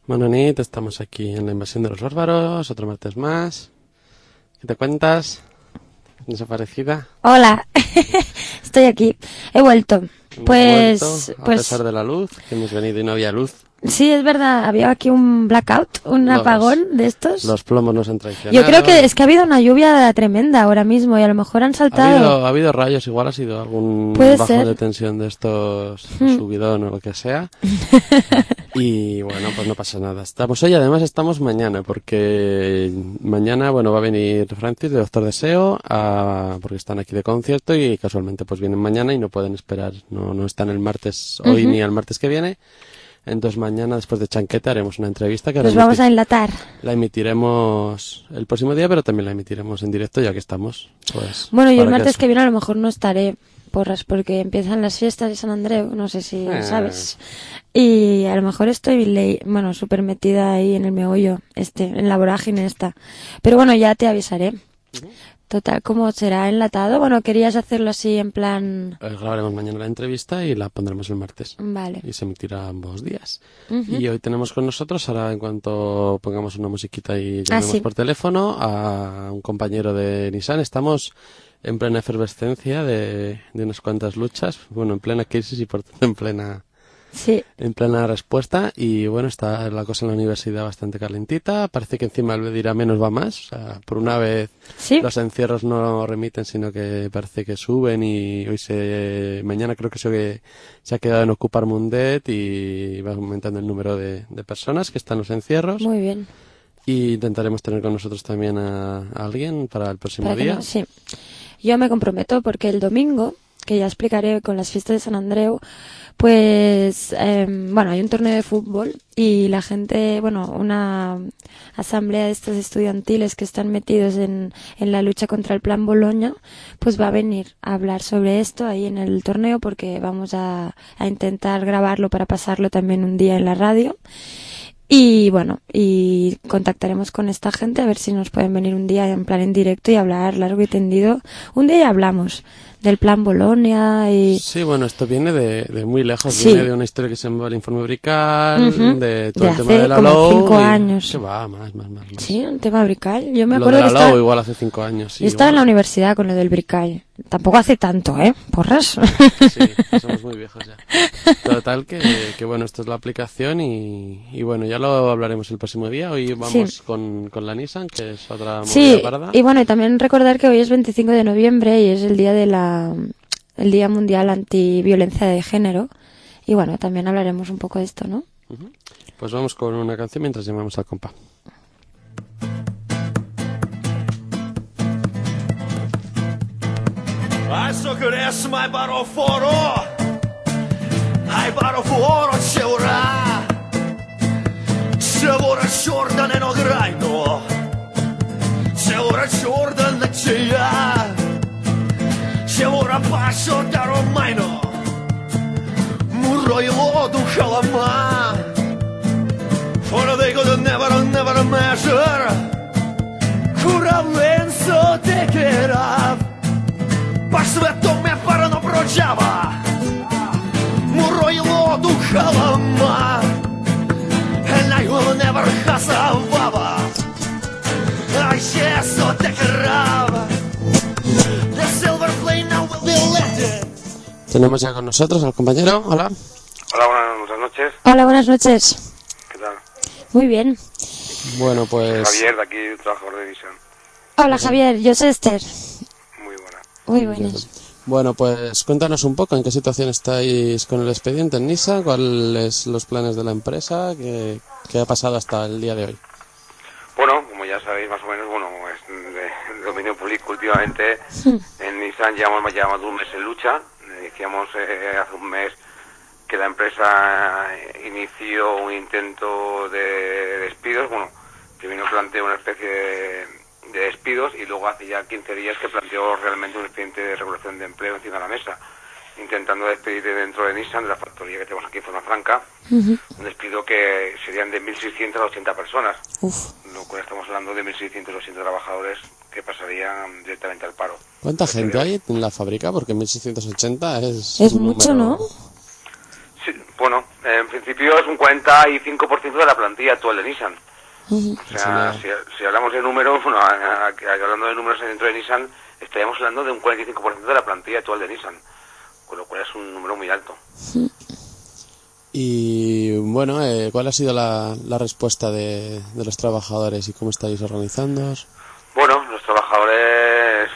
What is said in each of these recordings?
Bona nit, estamos aquí en la invasión de los bárbaros, otro martes más. ¿Qué te cuentas? ¿Desaparecida? Hola, estoy aquí, he vuelto. Vuelto, a pesar de la luz, que hemos venido y no había luz. Sí, es verdad, había aquí un blackout, apagón de estos. Los plomos nos han traicionado. Yo creo que es que ha habido una lluvia tremenda ahora mismo y a lo mejor han saltado. Ha habido rayos, igual ha sido algún bajo de tensión de estos, subidón o lo que sea. Y bueno, pues no pasa nada. Estamos hoy, además estamos mañana, porque mañana, bueno, va a venir Francis de Doctor Deseo, porque están aquí de concierto y casualmente pues vienen mañana y no pueden esperar, no están el martes hoy ni el martes que viene. Entonces mañana, después de Chanqueta, haremos una entrevista que nos vamos a enlatar. La emitiremos el próximo día, pero también la emitiremos en directo ya que estamos. Pues, bueno, yo el martes que viene a lo mejor no estaré, porras, porque empiezan las fiestas de San Andreu, no sé si sabes. Y a lo mejor estoy, súper metida ahí en el meollo, en la vorágine esta. Pero bueno, ya te avisaré. Total, ¿cómo será enlatado? Bueno, querías hacerlo así en plan... Grabaremos mañana la entrevista y la pondremos el martes. Vale. Y se emitirá ambos días. Y hoy tenemos con nosotros, ahora en cuanto pongamos una musiquita y llamemos por teléfono, a un compañero de Nissan. Estamos en plena efervescencia de unas cuantas luchas. Bueno, en plena crisis y por tanto en plena respuesta. Y bueno, está la cosa en la universidad bastante calentita. Parece que encima el dirá menos va más. O sea, por una vez los encierros no remiten, sino que parece que suben y mañana creo que se ha quedado en ocupar Mundet y va aumentando el número de personas que están en los encierros. Muy bien. Y intentaremos tener con nosotros también a alguien para el próximo día. Sí. Yo me comprometo porque el domingo, que ya explicaré con las fiestas de San Andreu, pues, hay un torneo de fútbol y la gente, una asamblea de estos estudiantiles que están metidos en la lucha contra el Plan Boloña, pues va a venir a hablar sobre esto ahí en el torneo porque vamos a intentar grabarlo para pasarlo también un día en la radio. Y y contactaremos con esta gente a ver si nos pueden venir un día en plan en directo y hablar largo y tendido. Un día ya hablamos del Plan Bolonia y... Sí, bueno, esto viene de muy lejos, viene de una historia que se llama el Informe Brical, de todo el tema de la LOU. 5 años. Que va, más. Sí, un tema Brical. Yo me acuerdo de la LOU igual hace 5 años. Sí, yo estaba en la universidad con lo del Brical. Tampoco hace tanto, Porras. Sí, somos muy viejos ya. Total que bueno, esto es la aplicación y bueno, ya lo hablaremos el próximo día. Hoy vamos con la Nissan, que es otra movida parada. Y también recordar que hoy es 25 de noviembre y es el día el Día Mundial Antiviolencia de Género. Y bueno, también hablaremos un poco de esto, ¿no? Pues vamos con una canción mientras llamamos al compa. Ai så gräs mai baro foro Ai baro foro ce ora Ce ora Jordan no graino Ce ora Jordan na ceia Ce ora passo da Romaino Murro ilo du halama For they go never measure Cura lenzo te quera По свету ме парно прочава Муройло духалама And I will never hasavava I so te queraba The silver plane now will be lifted. Tenemos ya con nosotros al compañero, hola. Hola, buenas noches. Hola, buenas noches. ¿Qué tal? Muy bien. Bueno, pues... Javier, de aquí, trabajador de Nissan. Hola, Javier, yo soy Esther. Muy buenas. Bueno, pues cuéntanos un poco en qué situación estáis con el expediente en Nissan, cuáles los planes de la empresa, qué ha pasado hasta el día de hoy. Bueno, como ya sabéis más o menos, es de dominio público últimamente. En Nissan llevamos más de un mes en lucha. Decíamos hace un mes que la empresa inició un intento de despidos, primero planteó una especie de despidos y luego hace ya 15 días que planteó realmente un expediente de regulación de empleo encima de la mesa, intentando despedir dentro de Nissan, de la factoría que tenemos aquí en Zona Franca, un despido que serían de 1.600 a 80 personas, lo cual estamos hablando de 1.600 a 80 trabajadores que pasarían directamente al paro. ¿Cuánta gente hay en la fábrica? Porque 1.680 es mucho, ¿no? Sí, Bueno, en principio es un 45% de la plantilla actual de Nissan. O sea, si hablamos de números, bueno, hablando de números dentro de Nissan, estaríamos hablando de un 45% de la plantilla actual de Nissan, con lo cual es un número muy alto. Y bueno, ¿cuál ha sido la respuesta de los trabajadores y cómo estáis organizándoos? Bueno, los trabajadores,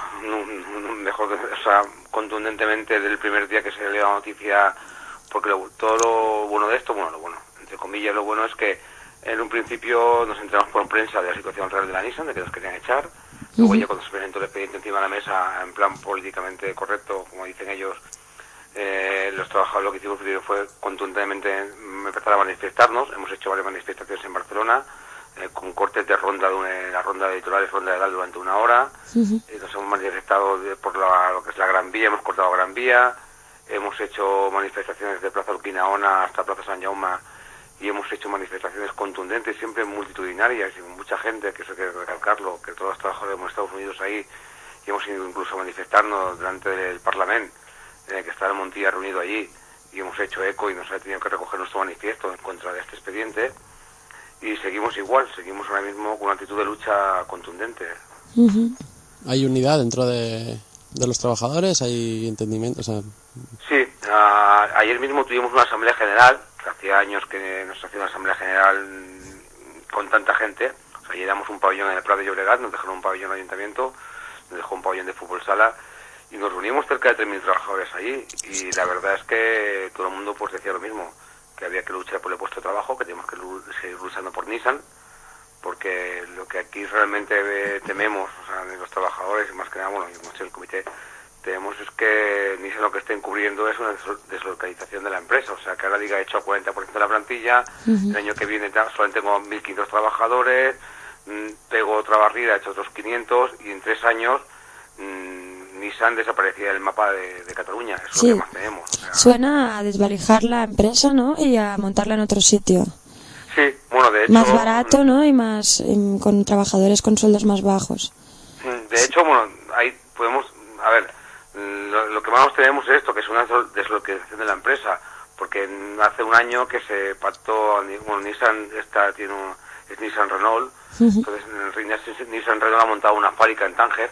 contundentemente desde el primer día que se dio la noticia, porque todo lo bueno de esto, entre comillas, lo bueno es que en un principio nos enteramos por prensa de la situación real de la Nissan, de que nos querían echar. Luego ya cuando se presentó el expediente encima de la mesa, en plan políticamente correcto, como dicen ellos, los trabajadores lo que hicimos fue contundentemente empezar a manifestarnos. Hemos hecho varias manifestaciones en Barcelona, con cortes de ronda, la ronda de litorales, ronda de edad durante 1 hora. Nos hemos manifestado por lo que es la Gran Vía, hemos cortado Gran Vía, hemos hecho manifestaciones de Plaza Urquinaona hasta Plaza San Jaume, y hemos hecho manifestaciones contundentes, siempre multitudinarias y con mucha gente, que eso hay que recalcarlo, que todos los trabajadores hemos estado unidos ahí, y hemos ido incluso a manifestarnos delante del Parlamento, que está el Montilla reunido allí, y hemos hecho eco y nos ha tenido que recoger nuestro manifiesto en contra de este expediente, y seguimos igual, seguimos ahora mismo con una actitud de lucha contundente. ¿Hay unidad dentro de los trabajadores? ¿Hay entendimiento? O sea... Sí, ayer mismo tuvimos una asamblea general, que hacía años que nos hacía una asamblea general con tanta gente. O sea, llenamos un pabellón en el Prat de Llobregat, nos dejaron un pabellón en el ayuntamiento, nos dejó un pabellón de fútbol sala, y nos reunimos cerca de 3.000 trabajadores allí, y la verdad es que todo el mundo pues decía lo mismo, que había que luchar por el puesto de trabajo, que teníamos que seguir luchando por Nissan, porque lo que aquí realmente tememos, o sea, de los trabajadores, y más que nada, bueno, y hemos hecho el comité, tememos es que Nissan lo que está encubriendo es una deslocalización de la empresa, o sea, que ahora diga hecho a 40% de la plantilla, el año que viene solamente tengo 1.500 trabajadores, pego otra barrida, he hecho otros 500, y en 3 años Nissan desaparecía del mapa de Cataluña, eso es lo que más tenemos. O sea, suena a desvalijar la empresa, ¿no? Y a montarla en otro sitio. Sí, bueno, de hecho... Más barato, ¿no? Y más con trabajadores con sueldos más bajos. De hecho, bueno, ahí podemos... A ver, lo que más tenemos es esto, que es una deslocalización de la empresa, porque hace un año que se pactó, bueno, Nissan es Nissan Renault, entonces Nissan Renault ha montado una fábrica en Tánger,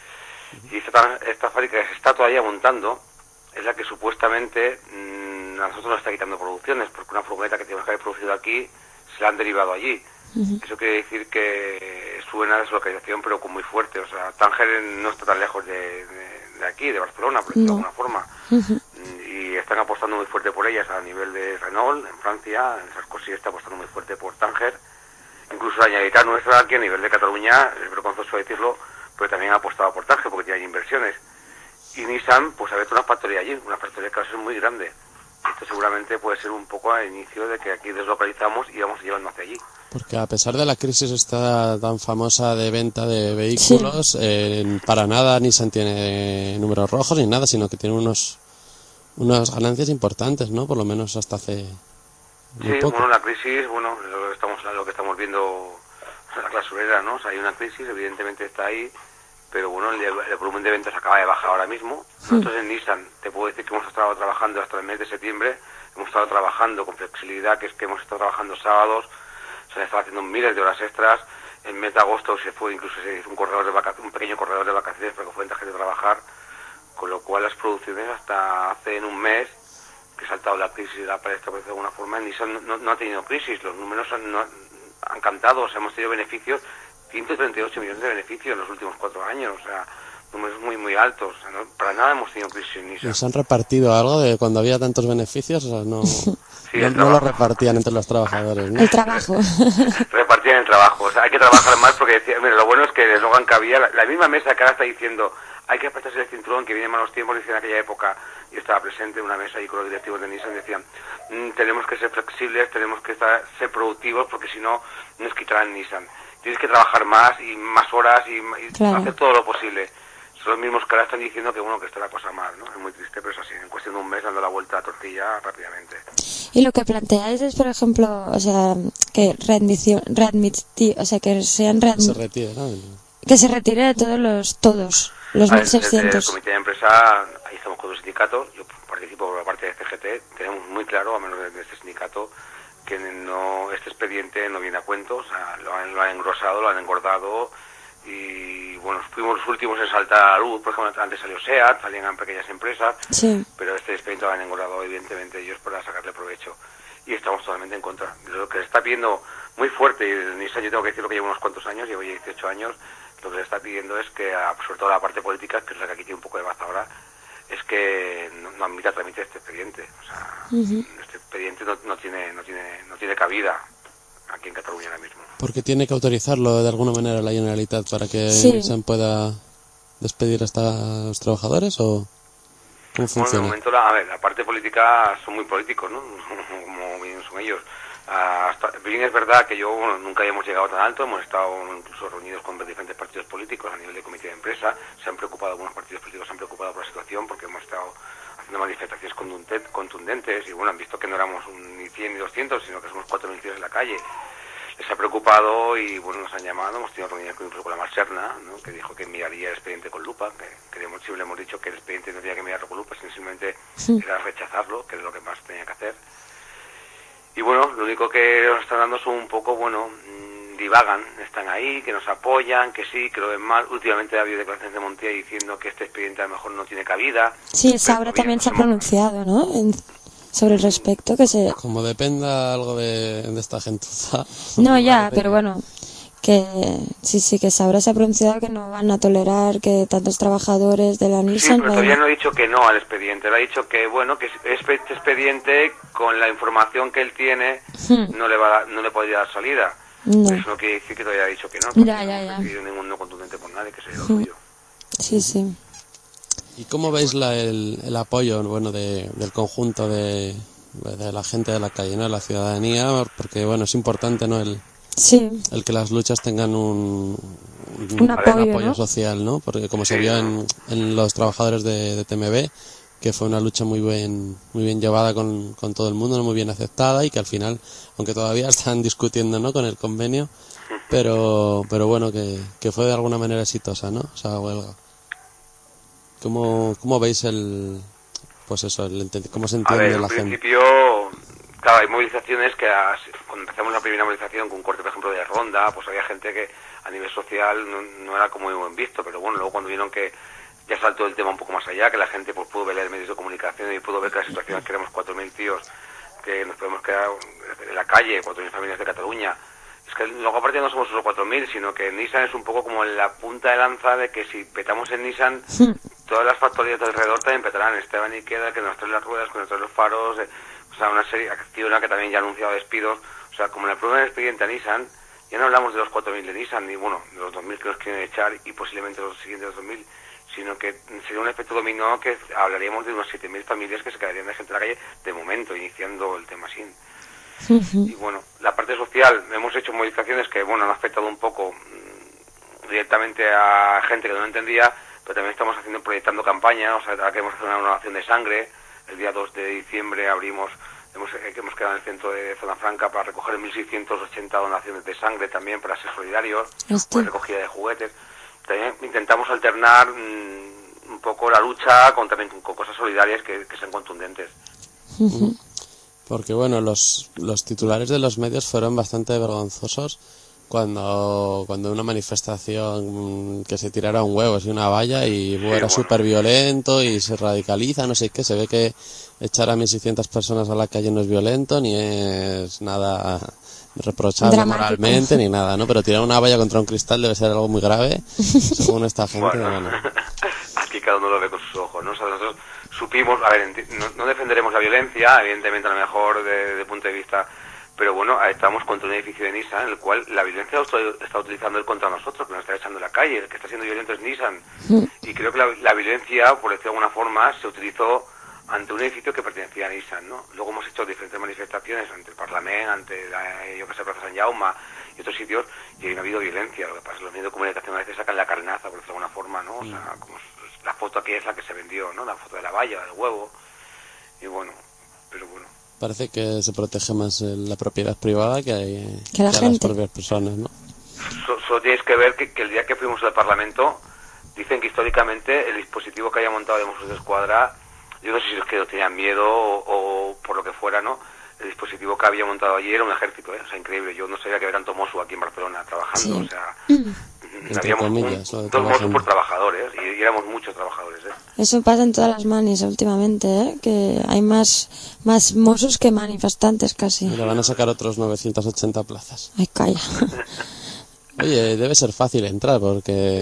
y esta fábrica que se está todavía montando es la que supuestamente a nosotros nos está quitando producciones, porque una furgoneta que tenemos que haber producido aquí se la han derivado allí. Eso quiere decir que sube una deslocalización, pero con muy fuerte. O sea, Tánger no está tan lejos de aquí, de Barcelona, por decirlo de alguna forma. Y están apostando muy fuerte por ellas a nivel de Renault, en Francia. Sarkozy está apostando muy fuerte por Tánger. Incluso la Generalitat nuestra aquí a nivel de Cataluña, es vergonzoso decirlo, pero también ha apostado por Tánger porque tiene inversiones. Y Nissan pues ha abierto una factoría allí, una factoría que va a ser muy grande. Esto seguramente puede ser un poco al inicio de que aquí deslocalizamos y vamos llevando hacia allí. Porque a pesar de la crisis esta tan famosa de venta de vehículos, para nada Nissan tiene números rojos ni nada, sino que tiene unas ganancias importantes, ¿no? Por lo menos hasta hace muy poco. Bueno, la crisis, lo que estamos viendo la clausurera, ¿no? O sea, hay una crisis, evidentemente está ahí, pero bueno, el volumen de ventas acaba de bajar ahora mismo. Nosotros en Nissan, te puedo decir que hemos estado trabajando hasta el mes de septiembre, hemos estado trabajando con flexibilidad, que es que hemos estado trabajando sábados, se han estado haciendo miles de horas extras. En el mes de agosto se hizo un pequeño corredor de vacaciones para que fuera gente de trabajar, con lo cual las producciones hasta hace en un mes que ha saltado la crisis para establecer de alguna forma, Nissan no ha tenido crisis, los números han cantado, o sea, hemos tenido beneficios, 138 millones de beneficios en los últimos 4 años, o sea, números muy muy altos, o sea, para nada hemos tenido crisis en Nissan. ¿Nos han repartido algo de cuando había tantos beneficios? O sea, no lo repartían entre los trabajadores, ¿no? El trabajo. Repartían el trabajo, o sea, hay que trabajar más porque mira, lo bueno es que el eslogan que había, la misma mesa que ahora está diciendo hay que apretarse el cinturón, que vienen malos tiempos, decía en aquella época, yo estaba presente en una mesa ahí con los directivos de Nissan, decían, tenemos que ser flexibles, tenemos que ser productivos, porque si no, nos quitarán Nissan. Tienes que trabajar más y más horas y claro, hacer todo lo posible. Son los mismos que ahora están diciendo que bueno, que está la cosa mal, ¿no? Es muy triste, pero es así, en cuestión de un mes dando la vuelta a la tortilla rápidamente. Y lo que planteáis es, por ejemplo, o sea, que que sean se retire, ¿no? Que se retire de todos los 1.600. Desde el comité de empresa ahí estamos con los sindicatos, yo participo por la parte de CGT, tenemos muy claro, a menos de este sindicato, que este expediente no viene a cuento, o sea, lo han engrosado, lo han engordado, y bueno, fuimos los últimos en saltar a la luz. Por ejemplo, antes salió SEAT, salían pequeñas empresas, sí, pero este expediente lo han engordado evidentemente ellos para sacarle provecho, y estamos totalmente en contra. Lo que se está pidiendo muy fuerte, y el Nissan, yo tengo que decir lo que llevo unos cuantos años, llevo ya 18 años, lo que se está pidiendo es que, sobre todo la parte política, que es la que aquí tiene un poco de baza ahora, es que no admita trámite este expediente. O sea, este expediente no tiene cabida aquí en Cataluña ahora mismo. Porque tiene que autorizarlo de alguna manera la Generalitat para que Nissan pueda despedir a estos trabajadores, ¿o cómo funciona? Bueno, de momento la parte política son muy políticos, ¿no? Como bien son ellos. Bien, es verdad que nunca hemos llegado tan alto, hemos estado incluso reunidos con diferentes partidos políticos a nivel de comité de empresa, algunos partidos políticos se han preocupado por la situación porque hemos estado haciendo manifestaciones contundentes y bueno, han visto que no éramos ni 100 ni 200, sino que somos 4.000 tíos en la calle. Les ha preocupado y bueno, nos han llamado, hemos tenido reuniones incluso con la Marserna, ¿no? Que dijo que miraría el expediente con lupa, que siempre le hemos dicho que el expediente no tenía que mirarlo con lupa, sino simplemente era rechazarlo, que es lo que más tenía que hacer. Y bueno, lo único que nos están dando son un poco, divagan, están ahí, que nos apoyan, que sí, que lo ven mal. Últimamente ha habido declaraciones de Montilla diciendo que este expediente a lo mejor no tiene cabida. Sí, Saura también se ha pronunciado, ¿no? Sobre el respecto, que se... Como dependa algo de esta gentuza. No, ya, pero bueno, que sí, que Saura se ha pronunciado que no van a tolerar que tantos trabajadores de la Nissan... Sí, pero todavía no ha dicho que no al expediente, le ha dicho que, que este expediente, con la información que él tiene, no le podría dar salida. No. Eso no quiere decir que todavía ha dicho que no, porque ya. No ha recibido ningún no contundente por nadie, que sería lo suyo. Sí. ¿Y cómo veis el apoyo del conjunto de la gente de la calle, ¿no? De la ciudadanía? Porque es importante, ¿no? El que las luchas tengan un apoyo, ¿no? Social, ¿no? Porque como se vio en los trabajadores de TMB, que fue una lucha muy bien llevada con todo el mundo, muy bien aceptada, y que al final, aunque todavía están discutiendo, ¿no? Con el convenio, pero bueno, que fue de alguna manera exitosa, ¿no? Esa huelga. ¿Cómo veis cómo se entiende la gente? En principio, claro, hay movilizaciones que cuando empezamos la primera movilización con un corte, por ejemplo, de Ronda, pues había gente que a nivel social no era como muy buen visto, pero bueno, luego cuando vieron que ya saltó el tema un poco más allá, que la gente pues pudo ver en medios de comunicación y pudo ver que la situación es que éramos 4.000 tíos, que nos podemos quedar en la calle, 4.000 familias de Cataluña. Es que luego aparte no somos solo 4.000, sino que Nissan es un poco como la punta de lanza de que si petamos en Nissan, todas las factorías de alrededor también petarán. Esteban y Queda, que nos trae las ruedas, que nos trae los faros, o sea, una serie, Acciona, que también ya ha anunciado despidos. O sea, como en el primer expediente a Nissan, ya no hablamos de los 4.000 de Nissan, ni bueno, de los 2.000 que nos quieren echar y posiblemente los siguientes 2.000, sino que sería un efecto dominó que hablaríamos de unas 7.000 familias que se quedarían de gente en la calle de momento, iniciando el tema así. Y bueno, la parte social, hemos hecho movilizaciones que han afectado un poco directamente a gente que no lo entendía, pero también estamos proyectando campañas. O sea, ahora queremos hacer una donación de sangre. El día 2 de diciembre hemos quedado en el centro de Zona Franca para recoger 1.680 donaciones de sangre también, para ser solidarios, con recogida de juguetes. También intentamos alternar un poco la lucha también con cosas solidarias que sean contundentes. Porque los titulares de los medios fueron bastante vergonzosos cuando una manifestación que se tirara un huevo, así una valla, y era súper violento y se radicaliza, no sé qué. Se ve que echar a 1.600 personas a la calle no es violento, ni es nada reprochable dramático, moralmente, ni nada, ¿no? Pero tirar una valla contra un cristal debe ser algo muy grave, según esta gente. Aquí cada uno lo ve con sus ojos, ¿no? O sea, nosotros supimos, no defenderemos la violencia, evidentemente a lo mejor desde el punto de vista, pero estamos contra un edificio de Nissan en el cual la violencia está utilizando él contra nosotros, que nos está echando en la calle. El que está siendo violento es Nissan. Y creo que la violencia, por decirlo de alguna forma, se utilizó ante un edificio que pertenecía a Nissan, ¿no? Luego hemos hecho diferentes manifestaciones ante el Parlamento, ante Plaza San Jaume y otros sitios, y ahí no ha habido violencia. Lo que pasa es que los medios de comunicación a veces sacan la carnaza, por decirlo de alguna forma, ¿no? O sea, como la foto aquí es la que se vendió, ¿no? La foto de la valla, del huevo. Y pero bueno. Parece que se protege más la propiedad privada que las propias personas, ¿no? Solo tienes que ver que el día que fuimos al Parlamento, dicen que históricamente el dispositivo que haya montado de Mossos de Escuadra Yo no sé si es que tenían miedo o por lo que fuera, ¿no? El dispositivo que había montado allí era un ejército, ¿eh? O sea, increíble. Yo no sabía que había tanto Mosu aquí en Barcelona trabajando, sí. o sea... Entre comillas, lo de dos Mossos por trabajando. trabajadores, y éramos muchos trabajadores, ¿eh? Eso pasa en todas las manis últimamente, ¿eh? Que hay más Mossos que manifestantes casi. Y le van a sacar otros 980 plazas. Ay, calla. Oye, debe ser fácil entrar porque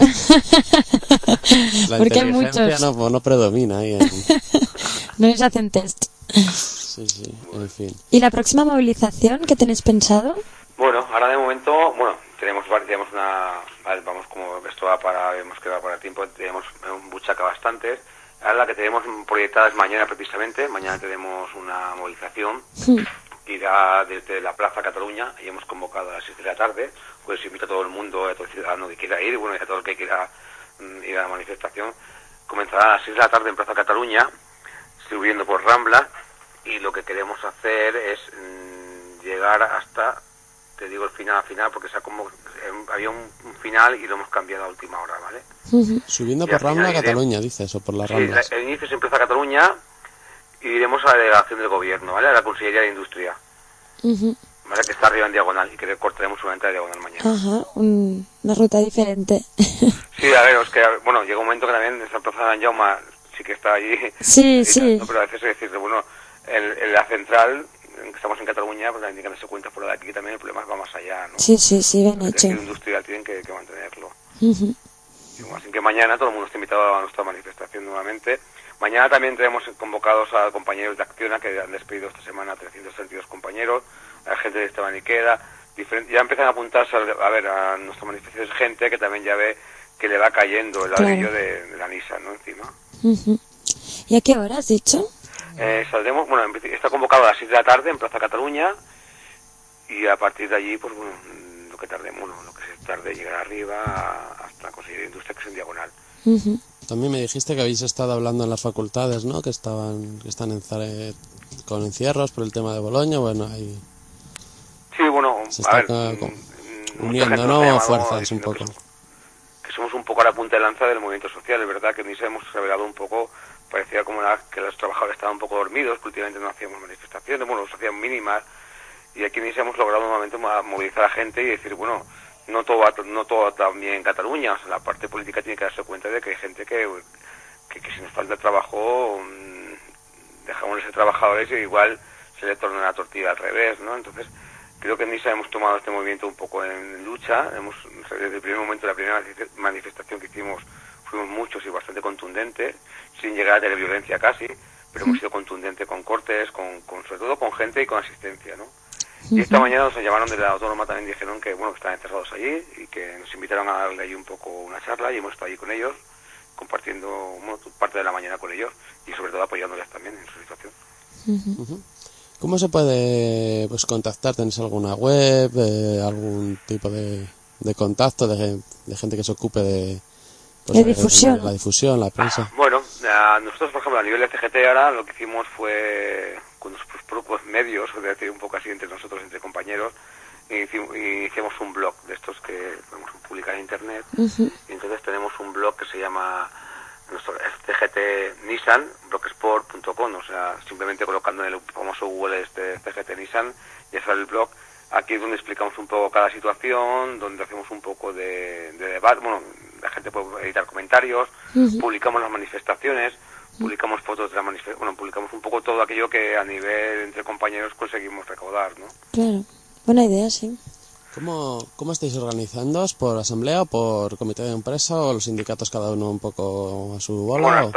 la Porque hay inteligencia muchos. no predomina ahí. No les hacen test. Sí, en fin. ¿Y la próxima movilización que tenéis pensado? Bueno, ahora de momento, tenemos vamos, como esto va hemos quedado para tiempo, tenemos un buchaca bastantes. Ahora la que tenemos proyectada es mañana precisamente, mañana tenemos una movilización que irá desde la Plaza Cataluña, y hemos convocado a las 6 de la tarde, pues invito a todo el mundo, a todo el ciudadano que quiera ir, y bueno, y a todo el que quiera ir a la manifestación. Comenzará a las 6 de la tarde en Plaza Cataluña, subiendo por Rambla, y lo que queremos hacer es llegar hasta, te digo el final, porque había un final y lo hemos cambiado a última hora, ¿vale? Subiendo Y por al final Rambla a Cataluña, dices, o por las Ramblas. Sí, el inicio es en Plaza Cataluña y iremos a la delegación del gobierno, ¿vale? A la Consellería de Industria, ¿vale? Que está arriba en diagonal y que cortaremos seguramente la diagonal mañana. Ajá, una ruta diferente. Sí, a ver, es que, bueno, llega un momento que también esa Plaza de Jaume sí que está allí. Sí, sí. ¿no? Pero a veces es decir, bueno, en la central, que estamos en Cataluña, pues también tienen que darse cuenta por de aquí que también el problema va más allá, ¿no? Sí, bien El hecho. tejido industrial tienen que mantenerlo. Y bueno, así que mañana todo el mundo está invitado a nuestra manifestación nuevamente. Mañana también tenemos convocados a compañeros de Acciona, que han despedido esta semana a 332 compañeros, a gente de Esteban y Queda, ya empiezan a apuntarse a nuestra manifestación, gente que también ya ve que le va cayendo el ladrillo de la Nissan, ¿no? Encima. ¿Y a qué hora has dicho? Saldremos, está convocado a las 6 de la tarde en Plaza Cataluña, y a partir de allí, pues bueno, lo que se tarde llegar arriba hasta conseguir industria, que es en diagonal. También me dijiste que habéis estado hablando en las facultades, ¿no? Que están con encierros por el tema de Boloña, bueno, ahí... Sí, bueno, se está uniendo, ¿no? Fuerzas un poco. Que somos un poco a la punta de lanza del movimiento social, es verdad que ni se hemos revelado un poco, parecía como que los trabajadores estaban un poco dormidos, que últimamente no hacíamos manifestaciones, los hacían mínimas, y aquí ni se hemos logrado nuevamente movilizar a gente y decir, bueno, no todo va también en Cataluña, o sea, la parte política tiene que darse cuenta de que hay gente que si nos falta trabajo, dejamos de ser trabajadores y igual se le torna la tortilla al revés, ¿no? Entonces, creo que en NISA hemos tomado este movimiento un poco en lucha, desde el primer momento, la primera manifestación que hicimos, fuimos muchos y bastante contundentes, sin llegar a tener violencia casi, pero hemos sido contundentes con cortes, sobre todo con gente y con asistencia, ¿no? Y esta mañana nos llamaron de la Autónoma, también dijeron que estaban encerrados allí y que nos invitaron a darle allí un poco una charla, y hemos estado allí con ellos, compartiendo parte de la mañana con ellos y sobre todo apoyándoles también en su situación. ¿Cómo se puede contactar? ¿Tenéis alguna web, algún tipo de contacto de gente que se ocupe de difusión? La difusión, la prensa. Bueno, nosotros, por ejemplo, a nivel de CGT ahora lo que hicimos fue con nuestros propios medios, o decir un poco así entre nosotros, entre compañeros, hicimos un blog de estos que podemos publicar en internet, y entonces tenemos un blog que se llama CGT Nissan, blogspot.com, o sea, simplemente colocando en el famoso Google CGT Nissan, ya sale el blog. Aquí es donde explicamos un poco cada situación, donde hacemos un poco de debate, la gente puede editar comentarios, publicamos las manifestaciones, publicamos fotos de la manifestación, publicamos un poco todo aquello que a nivel entre compañeros conseguimos recaudar, ¿no? Claro, buena idea, sí. ¿Cómo estáis organizándoos? ¿Por asamblea o por comité de empresa o los sindicatos cada uno un poco a su bola? Bueno,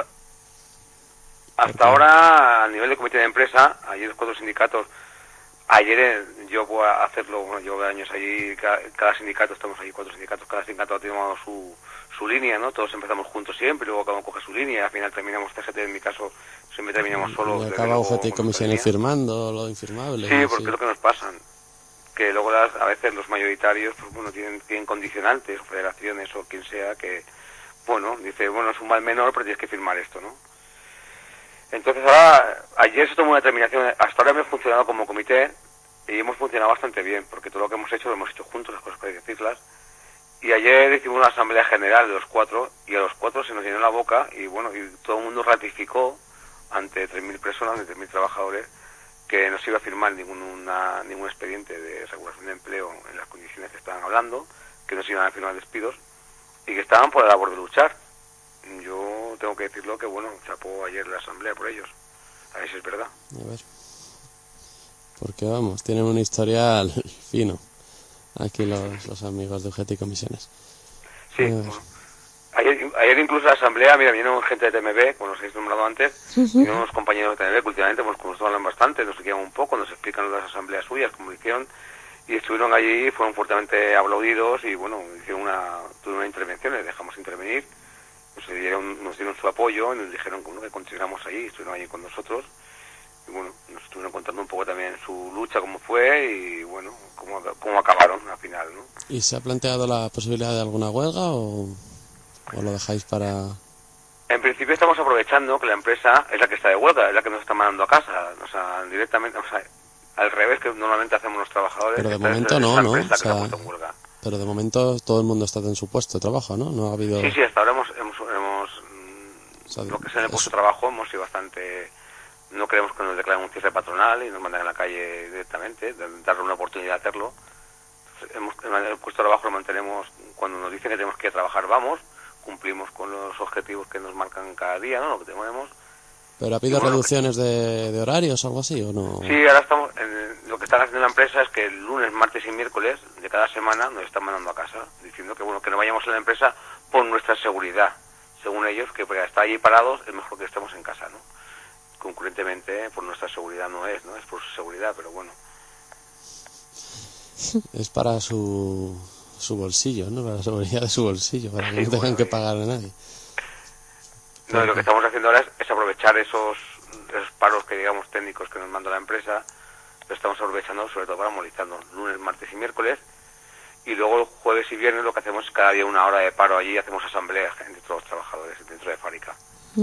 hasta ahora, a nivel de comité de empresa, ayer los 4 sindicatos, ayer yo voy a hacerlo, llevo años allí, cada sindicato, estamos allí 4 sindicatos, cada sindicato ha tenido su línea, ¿no? Todos empezamos juntos siempre, luego cada uno coge su línea, al final terminamos CGT, en mi caso, siempre terminamos solos. Y acaba UGT y comisiones firmando lo infirmable. Sí, porque es lo que nos pasan, que luego a veces los mayoritarios tienen condicionantes, o federaciones o quien sea, que, dice, es un mal menor, pero tienes que firmar esto, ¿no? Entonces ayer se tomó una determinación, hasta ahora hemos funcionado como comité y hemos funcionado bastante bien, porque todo lo que hemos hecho lo hemos hecho juntos, las cosas que hay que decirlas. Y ayer hicimos una asamblea general de los 4 y a los 4 se nos llenó la boca y y todo el mundo ratificó ante 3.000 personas, de 3.000 trabajadores, que no se iba a firmar ningún expediente de regulación de empleo en las condiciones que estaban hablando, que no se iban a firmar despidos y que estaban por la labor de luchar. Yo tengo que decirlo que, bueno, chapó ayer la asamblea por ellos. A ver si es verdad. A ver. Porque, vamos, tienen un historial fino aquí los amigos de UGT y Comisiones. Sí, bueno. Ayer incluso la asamblea, mira, vinieron gente de TMB, como os habéis nombrado antes, vinieron unos compañeros de TMB que últimamente pues, nos hablan bastante, nos guían un poco, nos explican las asambleas suyas, como hicieron, y estuvieron allí, fueron fuertemente aplaudidos y bueno, tuvieron una intervención, les dejamos intervenir, nos dieron su apoyo y nos dijeron que continuáramos allí, estuvieron allí con nosotros, y bueno, nos estuvieron contando un poco también su lucha, cómo fue y bueno, cómo acabaron al final, ¿no? ¿Y se ha planteado la posibilidad de alguna huelga o lo dejáis para...? En principio estamos aprovechando que la empresa es la que está de huelga, es la que nos está mandando a casa, o sea, directamente, o sea, al revés que normalmente hacemos los trabajadores. Pero de momento no, ¿no? O sea, pero de momento todo el mundo está en su puesto de trabajo, ¿no? No ha habido... Sí, hasta ahora hemos o sea, lo que es en el puesto de trabajo hemos sido bastante... No queremos que nos declaren un cierre patronal y nos manden a la calle directamente, darle una oportunidad de hacerlo. Entonces, en el puesto de trabajo lo mantenemos, cuando nos dicen que tenemos que ir a trabajar, vamos, cumplimos con los objetivos que nos marcan cada día, ¿no? Lo que tenemos. ¿Pero ha habido reducciones de horarios o algo así o no? Sí, ahora estamos, lo que están haciendo la empresa es que el lunes, martes y miércoles de cada semana nos están mandando a casa, diciendo que bueno, que no vayamos a la empresa por nuestra seguridad. Según ellos, que para estar allí parados es mejor que estemos en casa, ¿no? Concurrentemente, por nuestra seguridad no es por su seguridad, pero bueno. Es para su bolsillo, ¿no? Para la seguridad de su bolsillo, para que no tengan que pagar a nadie. No, lo que estamos haciendo ahora es aprovechar esos paros que digamos técnicos que nos manda la empresa, lo estamos aprovechando sobre todo para molestarnos lunes, martes y miércoles, y luego jueves y viernes lo que hacemos es cada día una hora de paro allí, hacemos asambleas entre todos los trabajadores dentro de fábrica.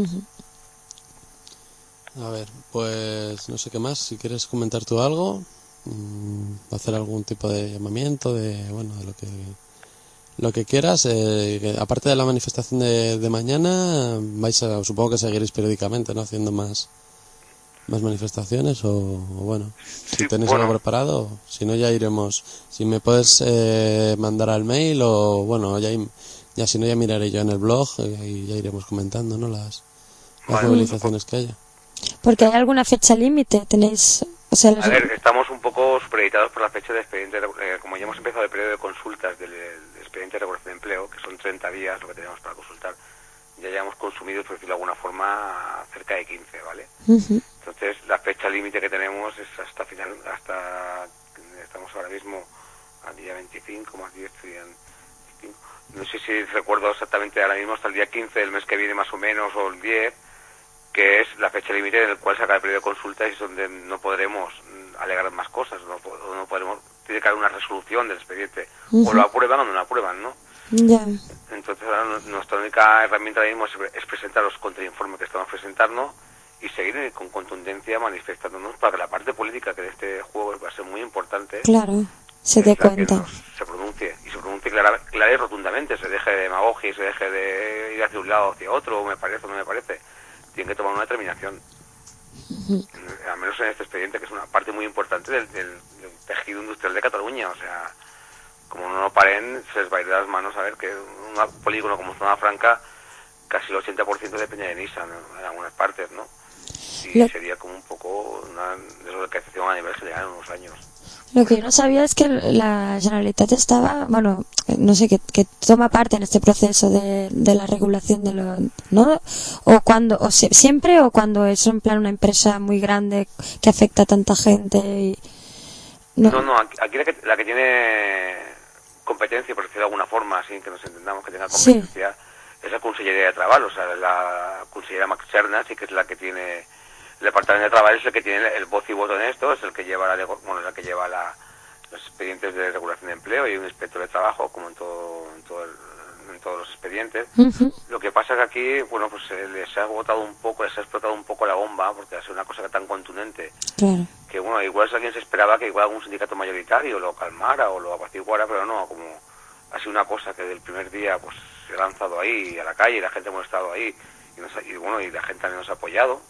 A ver, pues no sé qué más, si quieres comentar tú algo, hacer algún tipo de llamamiento, de lo que quieras, aparte de la manifestación de mañana, supongo que seguiréis periódicamente, ¿no? Haciendo más manifestaciones o bueno, si tenéis algo preparado, si no ya iremos, si me puedes mandar al mail o bueno, ya si no ya miraré yo en el blog y ya iremos comentando, ¿no? Las movilizaciones que haya. Porque hay alguna fecha límite, tenéis... O sea, a ver, estamos un poco supeditados por la fecha de expediente, como ya hemos empezado el periodo de consultas del expediente de regulación de empleo, que son 30 días lo que tenemos para consultar, ya hemos consumido, por decirlo de alguna forma, cerca de 15, ¿vale? Entonces, la fecha límite que tenemos es estamos ahora mismo al día 25, más 10 serían 25. No sé si recuerdo exactamente ahora mismo, hasta el día 15 del mes que viene más o menos, o el 10, que es la fecha límite en el cual se acaba el periodo de consulta y es donde no podremos alegar más cosas, no podremos, tiene que haber una resolución del expediente, o lo aprueban o no lo aprueban, ¿no? Entonces ahora nuestra única herramienta ahora mismo es presentar los contrainformes que estamos presentando y seguir con contundencia manifestándonos para que la parte política que de este juego va a ser muy importante, se dé cuenta, se pronuncie clara y rotundamente, se deje de demagogia y se deje de ir hacia un lado o hacia otro, me parece o no me parece. Tienen que tomar una determinación, al menos en este expediente, que es una parte muy importante del tejido industrial de Cataluña. O sea, como no lo paren, se les va a ir de las manos a ver que un polígono como Zona Franca, casi el 80% depende de Nissan, ¿no? En algunas partes, ¿no? Y sería como un poco una desorganización a nivel general en unos años. Lo que yo no sabía es que la Generalitat estaba, bueno, no sé, que toma parte en este proceso de la regulación de lo, ¿no? Siempre o cuando es en plan una empresa muy grande que afecta a tanta gente y... No, aquí la que tiene competencia, por decirlo de alguna forma, así que nos entendamos que tenga competencia, es la Consellería de Trabajo, o sea, la consellera Max Serna, sí que es la que tiene... El departamento de trabajo es el que tiene el voz y voto en esto, es el que lleva los expedientes de regulación de empleo y un inspector de trabajo, como en todos los expedientes. Lo que pasa es que aquí, bueno, pues les ha explotado un poco la bomba, porque ha sido una cosa tan contundente. Que bueno, igual alguien se esperaba que igual algún sindicato mayoritario lo calmara o lo apaciguara, pero no, como ha sido una cosa que del primer día pues se ha lanzado ahí a la calle y la gente hemos estado ahí y la gente también nos ha apoyado.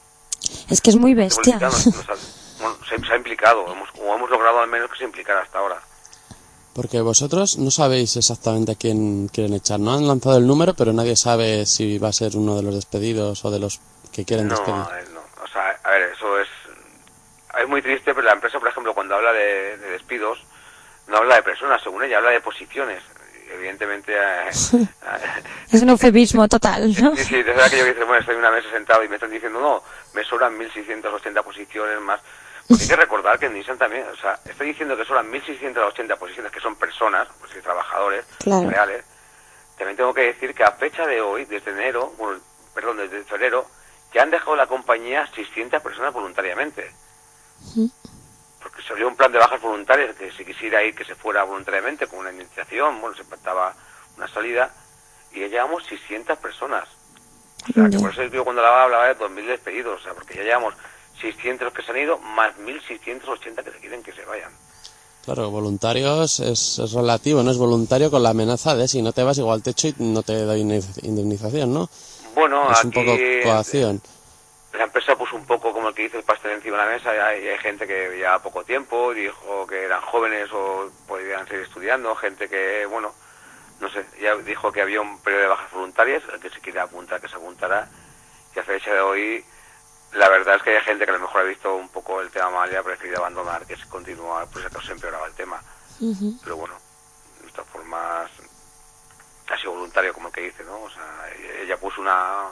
Es que es muy bestia. Se ha implicado, hemos logrado al menos que se implicara hasta ahora. Porque vosotros no sabéis exactamente a quién quieren echar, ¿no? Han lanzado el número, pero nadie sabe si va a ser uno de los despedidos o de los que quieren despedir. No. O sea, a ver, eso es muy triste, pero la empresa, por ejemplo, cuando habla de despidos, no habla de personas, según ella, habla de posiciones. Evidentemente... es un eufemismo total, ¿no? Sí, desde verdad que yo digo, bueno, estoy en una mesa sentado y me están diciendo, no, me sobran 1.680 posiciones más. Porque hay que recordar que en Nissan también, o sea, estoy diciendo que sobran 1.680 posiciones, que son personas, pues sí, trabajadores reales. También tengo que decir que a fecha de hoy, desde febrero, ya han dejado la compañía 600 personas voluntariamente. Porque se abrió un plan de bajas voluntarias, que si quisiera ir, que se fuera voluntariamente, con una iniciación, bueno, se pactaba una salida, y ya llevamos 600 personas. O sea, que por eso yo cuando hablaba de 2.000 despedidos, o sea, porque ya llevamos 600 que se han ido, más 1.680 que se quieren que se vayan. Claro, voluntarios es relativo, no es voluntario con la amenaza de si no te vas igual te echo y no te doy indemnización, ¿no? Bueno, es aquí, un poco coacción. La empresa puso un poco, como el que dice, el pastel encima de la mesa, y hay gente que lleva poco tiempo, dijo que eran jóvenes o podían seguir estudiando, gente que, bueno, no sé, ya dijo que había un periodo de bajas voluntarias, el que se quiera apuntar, que se apuntará, y a fecha de hoy, la verdad es que hay gente que a lo mejor ha visto un poco el tema mal y ha preferido abandonar, que se continúa, pues acaso se empeoraba el tema. Pero bueno, de todas formas, ha sido voluntario, como el que dice, ¿no? O sea, ella puso una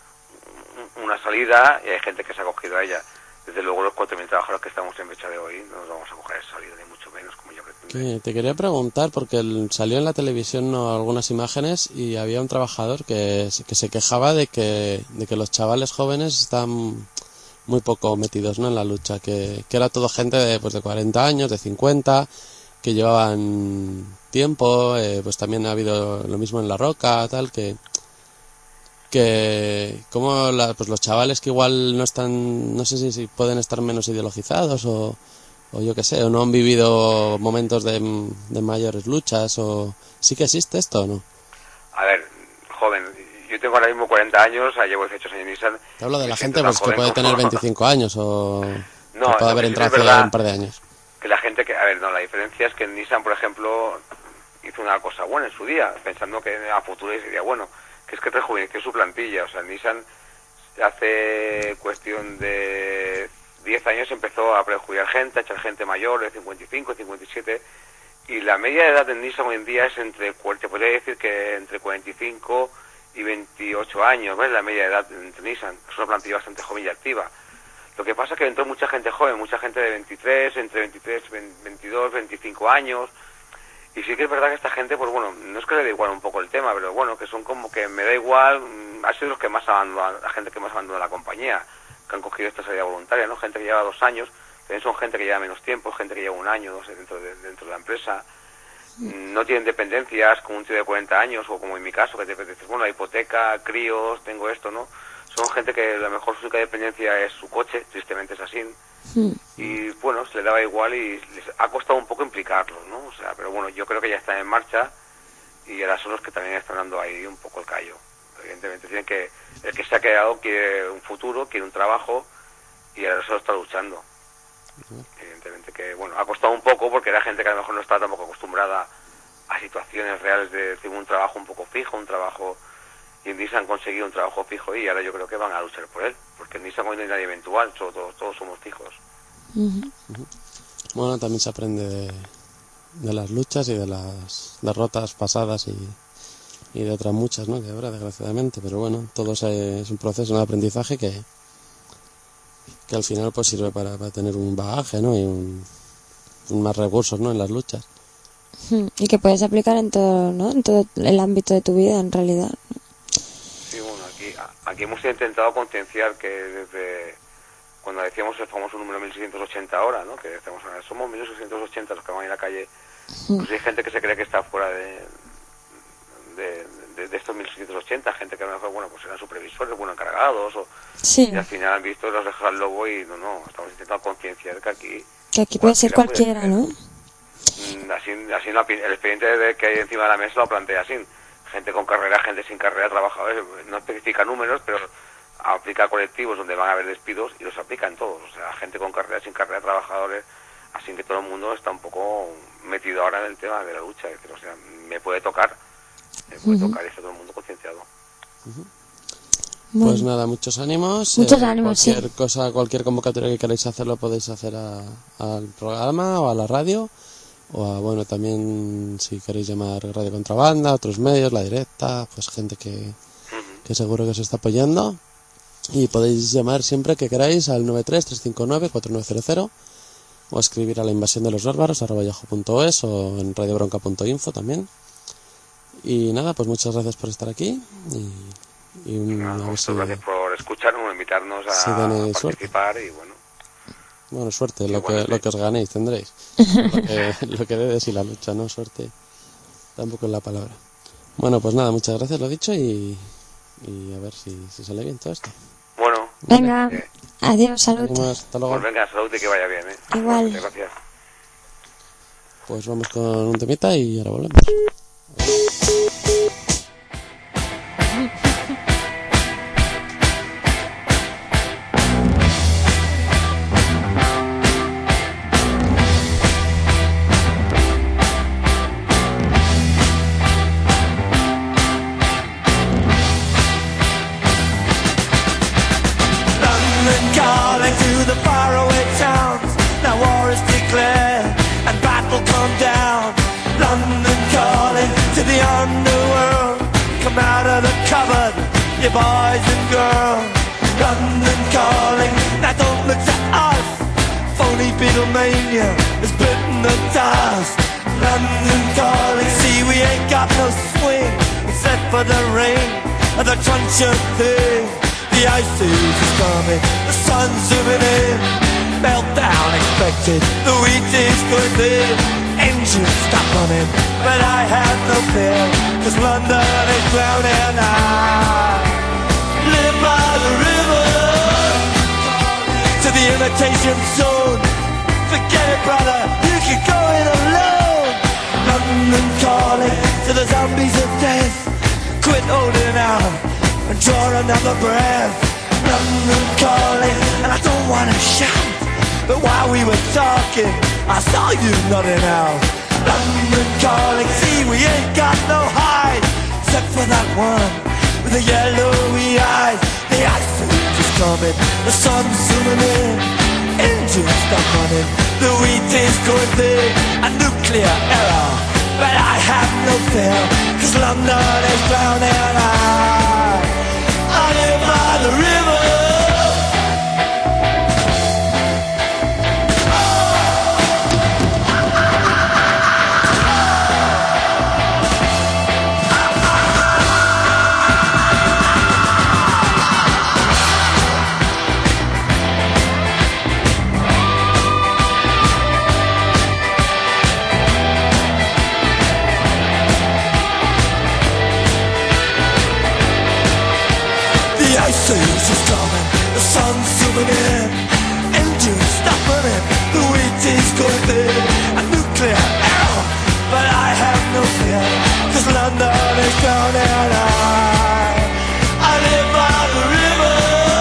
salida y hay gente que se ha acogido a ella. Desde luego los 4.000 trabajadores que estamos en fecha de hoy no nos vamos a coger esa salida, ni mucho menos, como yo pretendo. Te quería preguntar, porque salió en la televisión algunas imágenes y había un trabajador que se quejaba de que los chavales jóvenes están muy poco metidos, ¿no?, en la lucha, que era todo gente de 40 años, de 50, que llevaban tiempo, pues también ha habido lo mismo en La Roca, tal, que como pues los chavales que igual no están, no sé si pueden estar menos ideologizados o yo qué sé, o no han vivido momentos de mayores luchas, o sí que existe esto o no. A ver, joven, yo tengo ahora mismo 40 años, llevo 18 años en Nissan. Te hablo de la gente pues que puede tener 25 años o no, que puede haber entrado hace un par de años. Que la gente la diferencia es que en Nissan, por ejemplo, hizo una cosa buena en su día, pensando que a futuro sería bueno, que es que rejuveneció su plantilla. O sea, Nissan hace cuestión de 10 años empezó a prejubilar gente, a echar gente mayor de 55, 57, y la media de edad de Nissan hoy en día es te podría decir que entre 45 y 28 años, ¿ves? La media de edad entre Nissan. Es una plantilla bastante joven y activa. Lo que pasa es que entró mucha gente joven, mucha gente de 23, entre 23, 22, 25 años. Y sí que es verdad que esta gente, pues bueno, no es que le dé igual un poco el tema, pero bueno, que son como que me da igual, ha sido los que más abandonan, la gente que más abandona la compañía, que han cogido esta salida voluntaria, ¿no? Gente que lleva 2 años, también son gente que lleva menos tiempo, gente que lleva 1 año, 2 dentro de la empresa. No tienen dependencias como un tío de 40 años, o como en mi caso, que te dices, bueno, la hipoteca, críos, tengo esto, ¿no? Son gente que a lo mejor su única dependencia es su coche, tristemente es así. Y bueno, se le daba igual y les ha costado un poco implicarlos, ¿no? O sea, pero bueno, yo creo que ya están en marcha y ahora son los que también están dando ahí un poco el callo. Evidentemente tienen que, el que se ha quedado quiere un futuro, quiere un trabajo y ahora se lo está luchando. Evidentemente que, bueno, ha costado un poco porque era gente que a lo mejor no está tampoco acostumbrada a situaciones reales de un trabajo un poco fijo, un trabajo... Y en Nissan han conseguido un trabajo fijo y ahora yo creo que van a luchar por él, porque en Nissan hoy no hay nadie eventual, todos somos fijos. Bueno, también se aprende de las luchas y de las derrotas pasadas y de otras muchas, ¿no?, que habrá, desgraciadamente, pero bueno, todo es un proceso de aprendizaje que al final pues sirve para tener un bagaje, ¿no?, y más recursos, ¿no?, en las luchas. Y que puedes aplicar en todo, ¿no?, en todo el ámbito de tu vida, en realidad. Sí, bueno, aquí hemos intentado concienciar que desde cuando decíamos el famoso número 1680 ahora, ¿no?, que decíamos, somos 1680 los que van a ir a la calle, pues hay gente que se cree que está fuera de estos 1680, gente que a lo mejor, bueno, pues eran supervisores, bueno, encargados, y al final han visto los dejas al lobo y no, estamos intentando concienciar que aquí puede ser cualquiera, ¿no? Así no, el expediente que hay encima de la mesa lo plantea así, gente con carrera, gente sin carrera, trabajadores, no especifica números, pero aplica a colectivos donde van a haber despidos y los aplica en todos, o sea, gente con carrera, sin carrera, trabajadores, así que todo el mundo está un poco metido ahora en el tema de la lucha, o sea, me puede tocar y está todo el mundo concienciado. Pues nada, muchos ánimos. Cualquier cosa, cualquier convocatoria que queráis hacer lo podéis hacer al programa o a la radio, o también si queréis llamar Radio Contrabanda, otros medios, La Directa, pues gente que seguro que os está apoyando. Y podéis llamar siempre que queráis al 93-359-4900 o escribir a la invasión de los bárbaros @yahoo.es o en radiobronca.info también. Y nada, pues muchas gracias por estar aquí muchas gracias por escucharnos, invitarnos a participar suerte. Y bueno, suerte, lo que os ganéis tendréis. lo que debe decir la lucha, no suerte, tampoco es la palabra. Bueno, pues nada, muchas gracias, lo dicho, y a ver si sale bien todo esto. Bueno. Venga, adiós, salud. Hasta luego. Pues venga, salud y que vaya bien, Igual. Muchas gracias. Pues vamos con un temita y ahora volvemos. Boys and girls, London calling. Now don't look to us. Phony Beatlemania is bitten the dust. London calling. See, we ain't got no swing except for the rain and the truncheon thing. The ice age is coming. The sun's zooming in. Meltdown expected. The wheat is going thin. Engines stop running, but I have no fear, 'cause London is drowning out. Live by the river, to the imitation zone. Forget it, brother, you can go it alone. London calling to the zombies of death. Quit holding out and draw another breath. London calling, and I don't wanna shout, but while we were talking, I saw you nodding out. London calling, see we ain't got no hide, except for that one with the yellowy eyes. The ice age is coming, the sun's zooming in. Engines stop running, the wheat is going big. A nuclear error, but I have no fear, 'cause London is drowning out. I live by the river. Engines stop running, the wheat is going big. A nuclear error, but I have no fear, 'cause London is drowning out. I live by the river.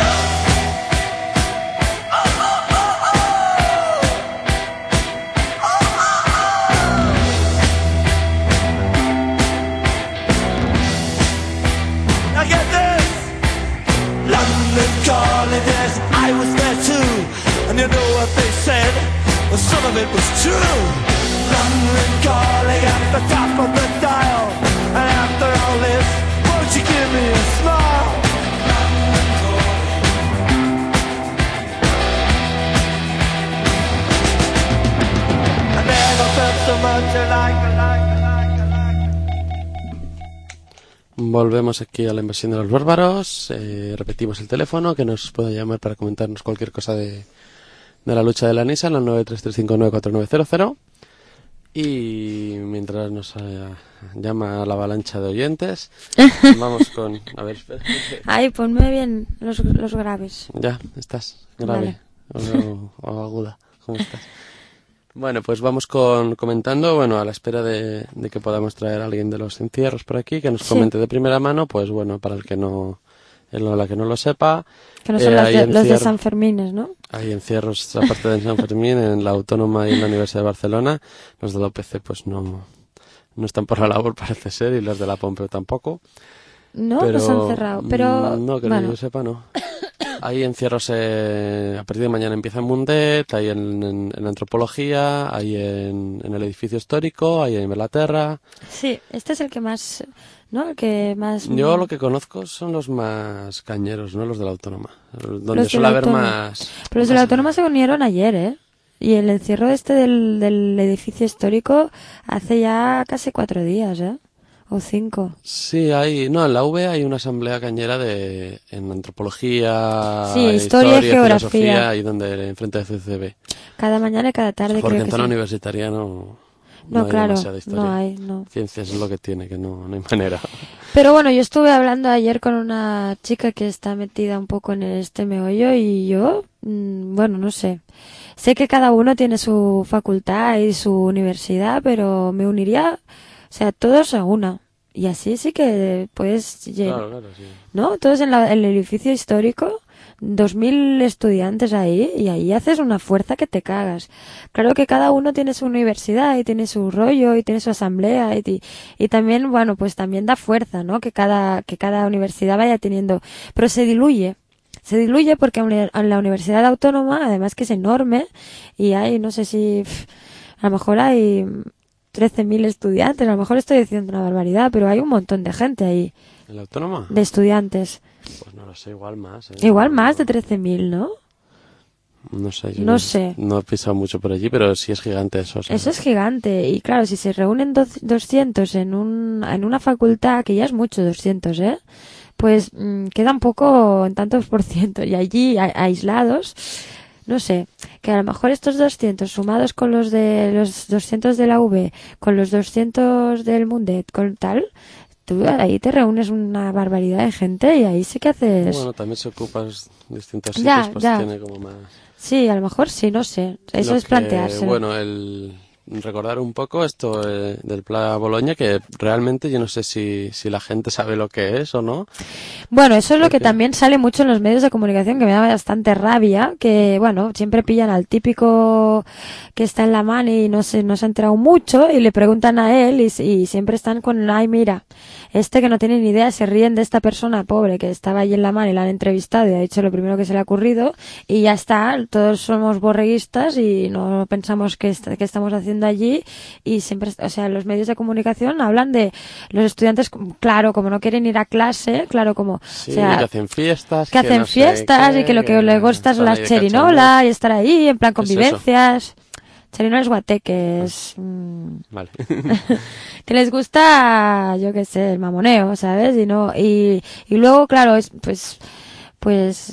Now get this, London calling, yes, I was there too, and you know what they said, well, some of it was true. London calling at the top of the dial, and after all this, won't you give me a smile? London calling. I never felt so much like. Volvemos aquí a la invasión de los bárbaros. Repetimos el teléfono que nos pueda llamar para comentarnos cualquier cosa de la lucha de la Nissan al 933594900. Y mientras nos llama la avalancha de oyentes, vamos con... A ver, espera. Ay, ponme bien los graves. Ya, estás grave. Vale. O aguda. ¿Cómo estás? Bueno, pues vamos comentando, a la espera de que podamos traer a alguien de los encierros por aquí, que nos comente de primera mano, pues bueno, para el que no la que no lo sepa. Que no son los de San Fermines, ¿no? Hay encierros, aparte de San Fermín, en la Autónoma y en la Universidad de Barcelona. Los de la UPC pues no están por la labor, parece ser, y los de la Pompeu tampoco. No, pero, los han cerrado. Pero, no, que bueno. yo sepa, no. Hay encierros, a partir de mañana empieza en Mundet, hay en Antropología, hay en el edificio histórico, hay en Inglaterra. Sí, este es el que más, ¿no? El que más... Yo lo que conozco son los más cañeros, ¿no? Los de la Autónoma, donde suele haber más... Pero los de la Autónoma se unieron ayer, ¿eh? Y el encierro del edificio histórico hace ya casi 4 días, ¿eh? O 5. Sí, en la UV hay una asamblea cañera en antropología, sí, historia y geografía, ahí donde enfrente de CCB. Cada mañana y cada tarde. Porque creo en que zona sí. universitaria no hay claro, demasiada historia. no hay, no. Ciencias es lo que tiene, que no hay manera. Pero bueno, yo estuve hablando ayer con una chica que está metida un poco en este meollo y yo, bueno, no sé. Sé que cada uno tiene su facultad y su universidad, pero me uniría, o sea, todos a una. Y así sí que puedes llegar, claro, sí. ¿no? Todos en el edificio histórico, 2.000 estudiantes ahí, y ahí haces una fuerza que te cagas. Claro que cada uno tiene su universidad y tiene su rollo y tiene su asamblea y también, bueno, pues también da fuerza, ¿no? Que cada universidad vaya teniendo, pero se diluye porque en la Universidad Autónoma, además que es enorme, y hay, no sé si, a lo mejor hay 13.000 estudiantes, a lo mejor estoy diciendo una barbaridad, pero hay un montón de gente ahí. ¿En la Autónoma? De estudiantes. Pues no lo sé, igual más. Igual más de 13.000, ¿no? No sé, no sé. No he pisado mucho por allí, pero sí es gigante eso. ¿Sabes? Eso es gigante. Y claro, si se reúnen 200 en una facultad, que ya es mucho 200, pues queda un poco en tantos por ciento. Y allí, aislados, no sé, que a lo mejor estos 200 sumados con los 200 de la UV, con los 200 del Mundet, con tal, tú ahí te reúnes una barbaridad de gente y ahí sí que haces... Bueno, también se ocupas distintos sitios, pues tiene como más... Sí, a lo mejor sí, no sé. Eso es plantearse. Bueno, recordar un poco esto del Plan Boloña, que realmente yo no sé si la gente sabe lo que es o no. Bueno, eso es lo que también sale mucho en los medios de comunicación, que me da bastante rabia, que bueno, siempre pillan al típico que está en la mano y no se ha enterado mucho y le preguntan a él y siempre están con, ay mira, que no tiene ni idea, se ríen de esta persona pobre que estaba allí en la mano y la han entrevistado y ha dicho lo primero que se le ha ocurrido y ya está, todos somos borreguistas y no pensamos que estamos haciendo allí y siempre, o sea, los medios de comunicación hablan de los estudiantes, claro, como no quieren ir a clase, claro, como, sí, o sea, que hacen fiestas, que hacen fiestas y que lo que les gusta es la cherinola y estar ahí en plan convivencias. Cherinolas guateques. Vale. Que les gusta, yo qué sé, el mamoneo, ¿sabes? Y luego, claro, es pues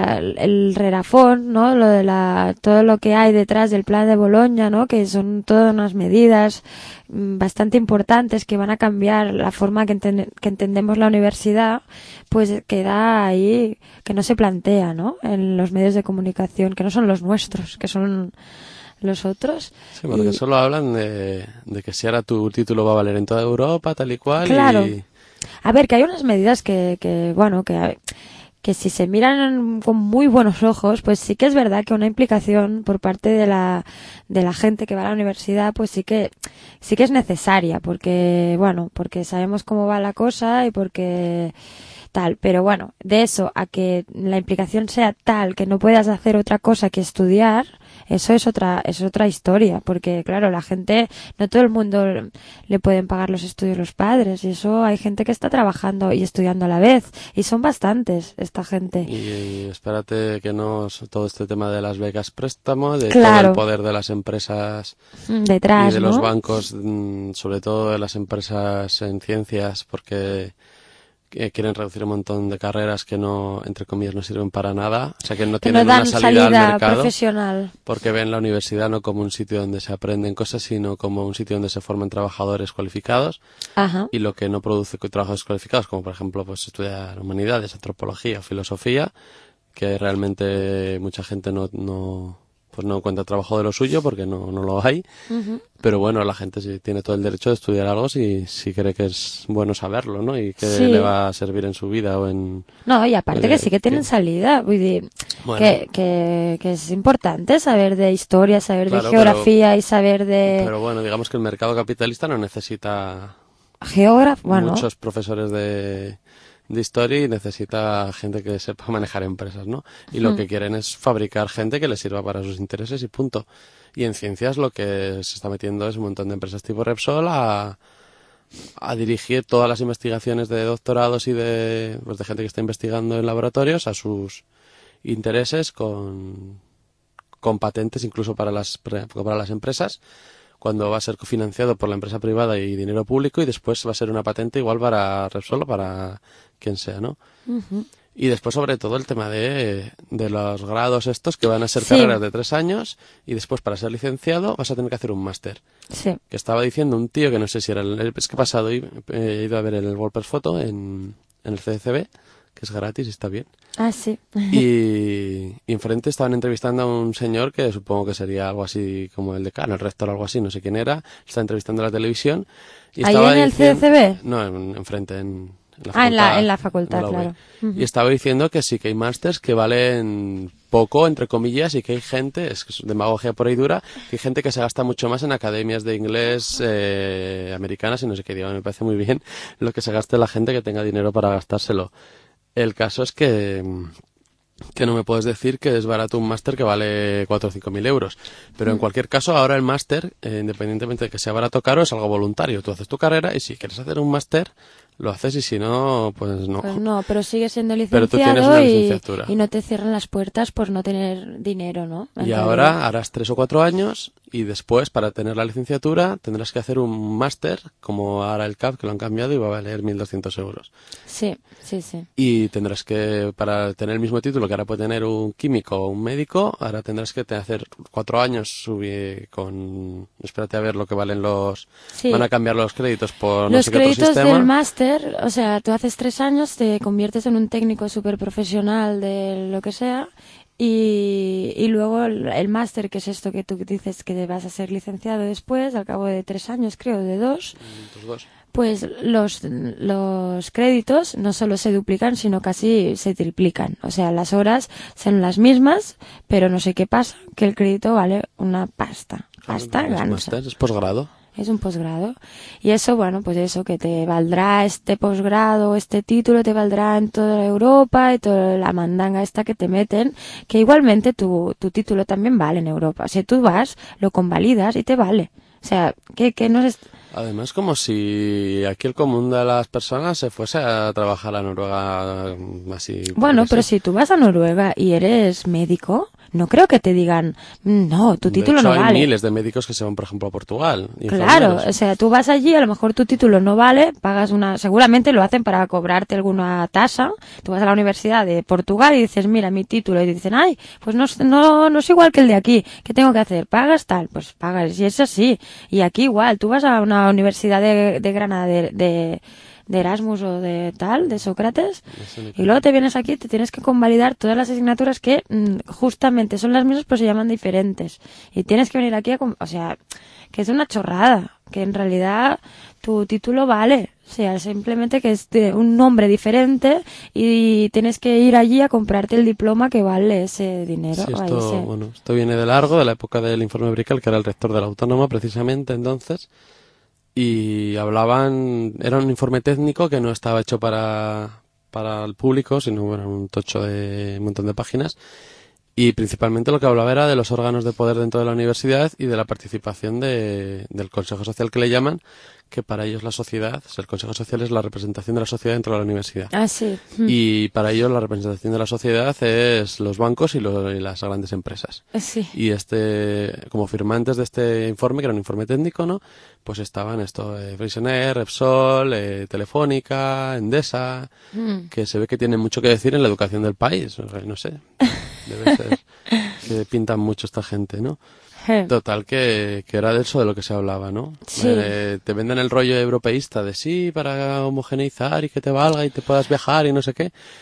el rerafón, ¿no? Todo lo que hay detrás del plan de Boloña, ¿no? Que son todas unas medidas bastante importantes que van a cambiar la forma que entendemos la universidad, pues queda ahí, que no se plantea, ¿no? En los medios de comunicación, que no son los nuestros, que son los otros. Sí, porque solo hablan de que si ahora tu título va a valer en toda Europa, tal y cual. Claro. A ver, que hay unas medidas que bueno, que si se miran con muy buenos ojos, pues sí que es verdad que una implicación por parte de la gente que va a la universidad, pues sí que es necesaria, porque sabemos cómo va la cosa y porque tal, pero bueno, de eso a que la implicación sea tal que no puedas hacer otra cosa que estudiar, eso es otra historia, porque claro, la gente, no todo el mundo le pueden pagar los estudios los padres, y eso hay gente que está trabajando y estudiando a la vez, y son bastantes esta gente. Y espérate que no todo este tema de las becas préstamo, de claro, todo el poder de las empresas detrás, y de los ¿no? bancos, sobre todo de las empresas en ciencias, porque quieren reducir un montón de carreras que no, entre comillas, no sirven para nada, o sea que no tienen una salida al mercado profesional, porque ven la universidad no como un sitio donde se aprenden cosas, sino como un sitio donde se forman trabajadores cualificados. Ajá. Y lo que no produce trabajadores cualificados, como por ejemplo pues estudiar humanidades, antropología o filosofía, que realmente mucha gente no pues no encuentra trabajo de lo suyo porque no lo hay. Pero bueno, la gente sí tiene todo el derecho de estudiar algo si cree que es bueno saberlo, ¿no? Y que le va a servir en su vida o en... No, y aparte que sí que tienen salida. Vull dir, bueno, que es importante saber de historia, saber de geografía y saber de... Pero bueno, digamos que el mercado capitalista no necesita... Bueno, muchos profesores de historia y necesita gente que sepa manejar empresas, ¿no? Y lo que quieren es fabricar gente que les sirva para sus intereses y punto. Y en ciencias lo que se está metiendo es un montón de empresas tipo Repsol a dirigir todas las investigaciones de doctorados y de gente que está investigando en laboratorios a sus intereses con patentes incluso para las empresas, cuando va a ser cofinanciado por la empresa privada y dinero público, y después va a ser una patente igual para Repsol o para quien sea, ¿no? Y después, sobre todo, el tema de los grados estos, que van a ser carreras de 3 años, y después, para ser licenciado, vas a tener que hacer un máster. Sí. Que estaba diciendo un tío, que no sé si era es que he pasado y he ido a ver el Wolpers Photo en el CCB, que es gratis y está bien. Ah, sí. Y enfrente estaban entrevistando a un señor que supongo que sería algo así como el decano, el rector, algo así, no sé quién era. Estaba entrevistando a la televisión. Y ¿ahí en el CCB? No, enfrente, en la facultad. En la facultad, claro. Y estaba diciendo que sí que hay másters que valen poco, entre comillas, y que hay gente, es que es demagogia por ahí dura, que hay gente que se gasta mucho más en academias de inglés americanas y no sé qué. Digo, me parece muy bien lo que se gaste la gente que tenga dinero para gastárselo. El caso es que no me puedes decir que es barato un máster que vale 4 o 5 mil euros. Pero en cualquier caso, ahora el máster, independientemente de que sea barato o caro, es algo voluntario. Tú haces tu carrera y si quieres hacer un máster, lo haces, y si no, pues no. Pues no, pero sigues siendo Pero tú tienes una licenciatura. Y no te cierran las puertas por no tener dinero, ¿no? Y ahora harás 3 o 4 años y después, para tener la licenciatura, tendrás que hacer un máster, como ahora el CAP, que lo han cambiado, y va a valer 1.200 euros. Sí. Y tendrás que, para tener el mismo título que ahora puede tener un químico o un médico, ahora tendrás que hacer 4 años espérate a ver lo que valen los... Sí. Van a cambiar los créditos por no sé qué otro sistema. Los créditos del máster, o sea, tú haces 3 años, te conviertes en un técnico súper profesional de lo que sea, y luego el máster, que es esto que tú dices que vas a ser licenciado después, al cabo de 3 años, creo, de 2. Pues los créditos no solo se duplican, sino casi se triplican. O sea, las horas son las mismas, pero no sé qué pasa, que el crédito vale una pasta. Pasta gansa. Es posgrado. Es un posgrado. Y eso, bueno, pues eso, que te valdrá este posgrado, este título, te valdrá en toda Europa y toda la mandanga esta que te meten, que igualmente tu título también vale en Europa. O sea, tú vas, lo convalidas y te vale. O sea, que no es... Además, como si aquí el común de las personas se fuese a trabajar a Noruega así. Bueno, pero si tú vas a Noruega y eres médico, no creo que te digan, no, tu título no vale. Hay miles de médicos que se van, por ejemplo, a Portugal. Claro, o sea, tú vas allí, a lo mejor tu título no vale, pagas seguramente lo hacen para cobrarte alguna tasa. Tú vas a la Universidad de Portugal y dices, mira, mi título, y dicen, ay, pues no es igual que el de aquí, ¿qué tengo que hacer? ¿Pagas tal? Pues pagas, y es así. Y aquí igual, tú vas a una universidad de Granada de Erasmus o de Sócrates, y luego te vienes aquí, te tienes que convalidar todas las asignaturas que justamente son las mismas, pero se llaman diferentes. Y tienes que venir aquí o sea, que es una chorrada, que en realidad tu título vale. O sea, simplemente que es de un nombre diferente y tienes que ir allí a comprarte el diploma que vale ese dinero. Sí, esto viene de largo, de la época del informe Brickell, que era el rector de la Autónoma, precisamente entonces. Y era un informe técnico que no estaba hecho para el público, sino un tocho de un montón de páginas. Y principalmente lo que hablaba era de los órganos de poder dentro de la universidad y de la participación del Consejo Social, que le llaman, que para ellos la sociedad, el Consejo Social es la representación de la sociedad dentro de la universidad. Ah, sí. Y para ellos la representación de la sociedad es los bancos y las grandes empresas. Sí. Y como firmantes de este informe, que era un informe técnico, ¿no? Pues estaban Freyssinet, Repsol, Telefónica, Endesa, que se ve que tienen mucho que decir en la educación del país. No sé, debe ser que pintan mucho esta gente, ¿no? Total, que era de eso de lo que se hablaba, ¿no? Sí. Te venden el rollo europeísta de sí, para homogeneizar y que te valga y te puedas viajar y no sé qué.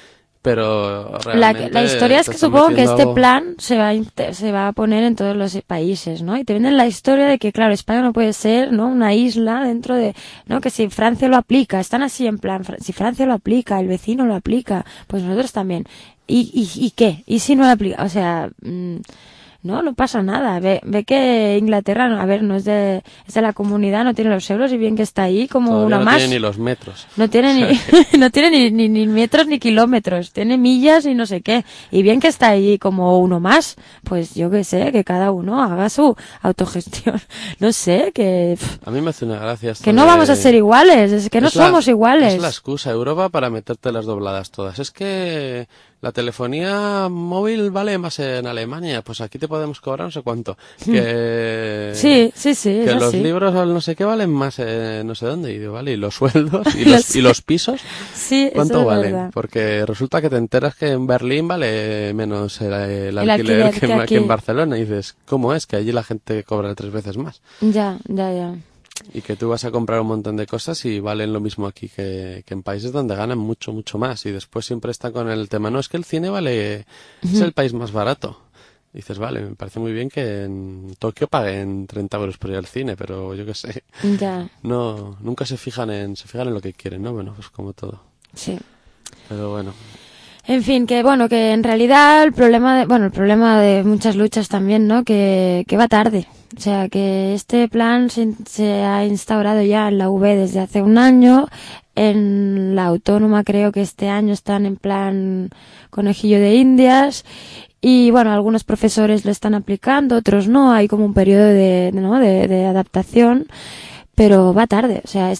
pero realmente la historia es que supongo que este plan se va a poner en todos los países, ¿no? Y te venden la historia de que, claro, España no puede ser, ¿no?, una isla dentro de, ¿no?, que si Francia lo aplica, están así en plan, si Francia lo aplica, el vecino lo aplica, pues nosotros también. ¿Y qué? ¿Y si no lo aplica? O sea, no pasa nada. Ve que Inglaterra, a ver, no es de la comunidad, no tiene los euros y bien que está ahí como todavía una no más. No tiene ni los metros. No tiene no tiene ni metros ni kilómetros, tiene millas y no sé qué. Y bien que está ahí como uno más, pues yo qué sé, que cada uno haga su autogestión. No sé, que... A mí me hace una gracia esto que no vamos a ser iguales, es que no somos iguales. Es la excusa, Europa, para meterte las dobladas todas. Es que la telefonía móvil vale más en Alemania, pues aquí te podemos cobrar no sé cuánto. Que sí, que los libros no sé qué valen más no sé dónde. Y digo, vale, y los sueldos y los pisos, sí, ¿cuánto eso valen? Verdad. Porque resulta que te enteras que en Berlín vale menos el alquiler que en Barcelona. Y dices, ¿cómo es? Que allí la gente cobra 3 veces más. Ya. Y que tú vas a comprar un montón de cosas y valen lo mismo aquí que en países donde ganan mucho, mucho más. Y después siempre está con el tema, no, es que el cine es el país más barato. Y dices, vale, me parece muy bien que en Tokio paguen 30 euros por ir al cine, pero yo qué sé. Ya. No, nunca se fijan en lo que quieren, ¿no? Bueno, pues como todo. Sí. Pero bueno. En fin, que en realidad el problema de muchas luchas también, ¿no?, que va tarde. O sea, que este plan se ha instaurado ya en la UB desde hace un año. En la Autónoma creo que este año están en plan conejillo de Indias. Y bueno, algunos profesores lo están aplicando, otros no. Hay como un periodo de adaptación. Pero va tarde. O sea,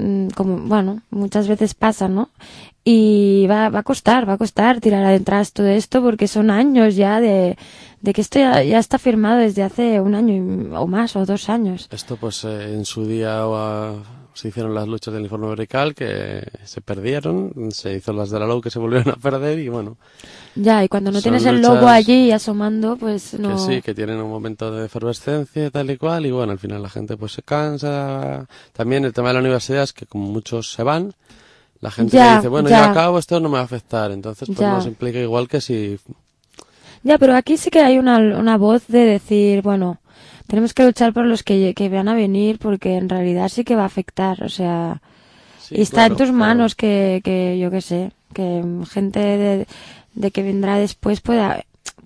muchas veces pasa, ¿no? Y va a costar tirar atrás todo esto porque son años ya de que esto ya está firmado desde hace un año o más o 2 años. Esto pues en su día se hicieron las luchas del informe Brical que se perdieron, se hizo las de la LOU que se volvieron a perder y bueno. Ya, y cuando no tienes el lobo allí asomando, pues no... Que sí, que tienen un momento de efervescencia y tal y cual y bueno, al final la gente pues se cansa. También el tema de la universidad es que como muchos se van, la gente que dice, bueno, yo acabo, esto no me va a afectar, entonces pues no se implica igual que si... Ya, pero aquí sí que hay una voz de decir, bueno, tenemos que luchar por los que van a venir porque en realidad sí que va a afectar, o sea, sí, y está en tus manos que yo qué sé, que gente de que vendrá después pueda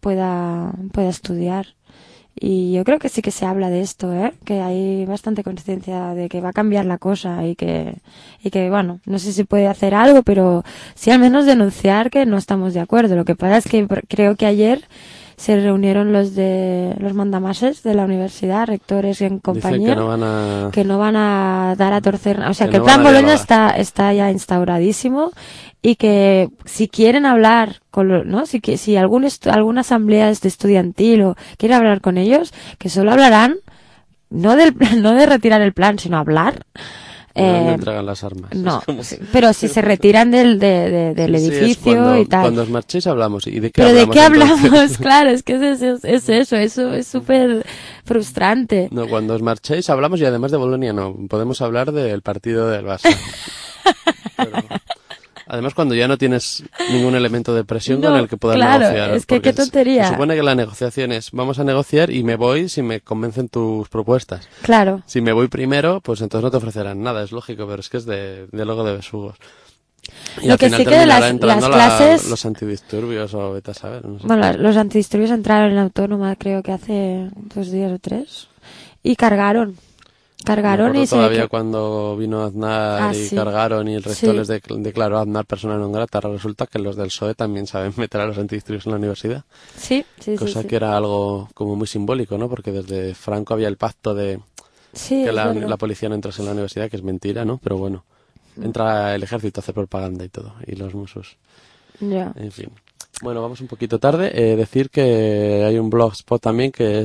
estudiar. Y yo creo que sí que se habla de esto, que hay bastante conciencia de que va a cambiar la cosa y que bueno, no sé si puede hacer algo, pero sí al menos denunciar que no estamos de acuerdo. Lo que pasa es que creo que ayer se reunieron los mandamases de la universidad, rectores en compañía, que no van a dar a torcer, o sea, que el plan Boloña está ya instauradísimo y que si quieren hablar si alguna asamblea estudiantil o quiere hablar con ellos, que solo hablarán no de retirar el plan, sino hablar. No entregan las armas. No, pero si se retiran del edificio y tal. Cuando os marchéis hablamos. ¿Y de qué pero hablamos? ¿De qué hablamos? Claro, es que eso es súper frustrante. No, cuando os marchéis hablamos y además de Bolonia no. Podemos hablar del partido del Barça. Pero, además, cuando ya no tienes ningún elemento de presión con el que puedas negociar. Es que qué tontería. Se supone que la negociación es, vamos a negociar y me voy si me convencen tus propuestas. Claro. Si me voy primero, pues entonces no te ofrecerán nada, es lógico, pero es que es de luego de besugos. Y lo al que final sí que las clases... los antidisturbios o vete a saber. No sé. Bueno, los antidisturbios entraron en la Autónoma creo que hace 2 días o 3 y cargaron y todavía cuando vino Aznar cargaron y el resto les declaró a Aznar persona non grata. Resulta que los del PSOE también saben meter a los antidisturbios en la universidad. Sí. Cosa que era algo como muy simbólico, ¿no? Porque desde Franco había el pacto de que la policía no entrase en la universidad, que es mentira, ¿no? Pero bueno, entra el ejército a hacer propaganda y todo, y los musos. Ya. En fin. Bueno, vamos un poquito tarde. Decir que hay un blogspot también que es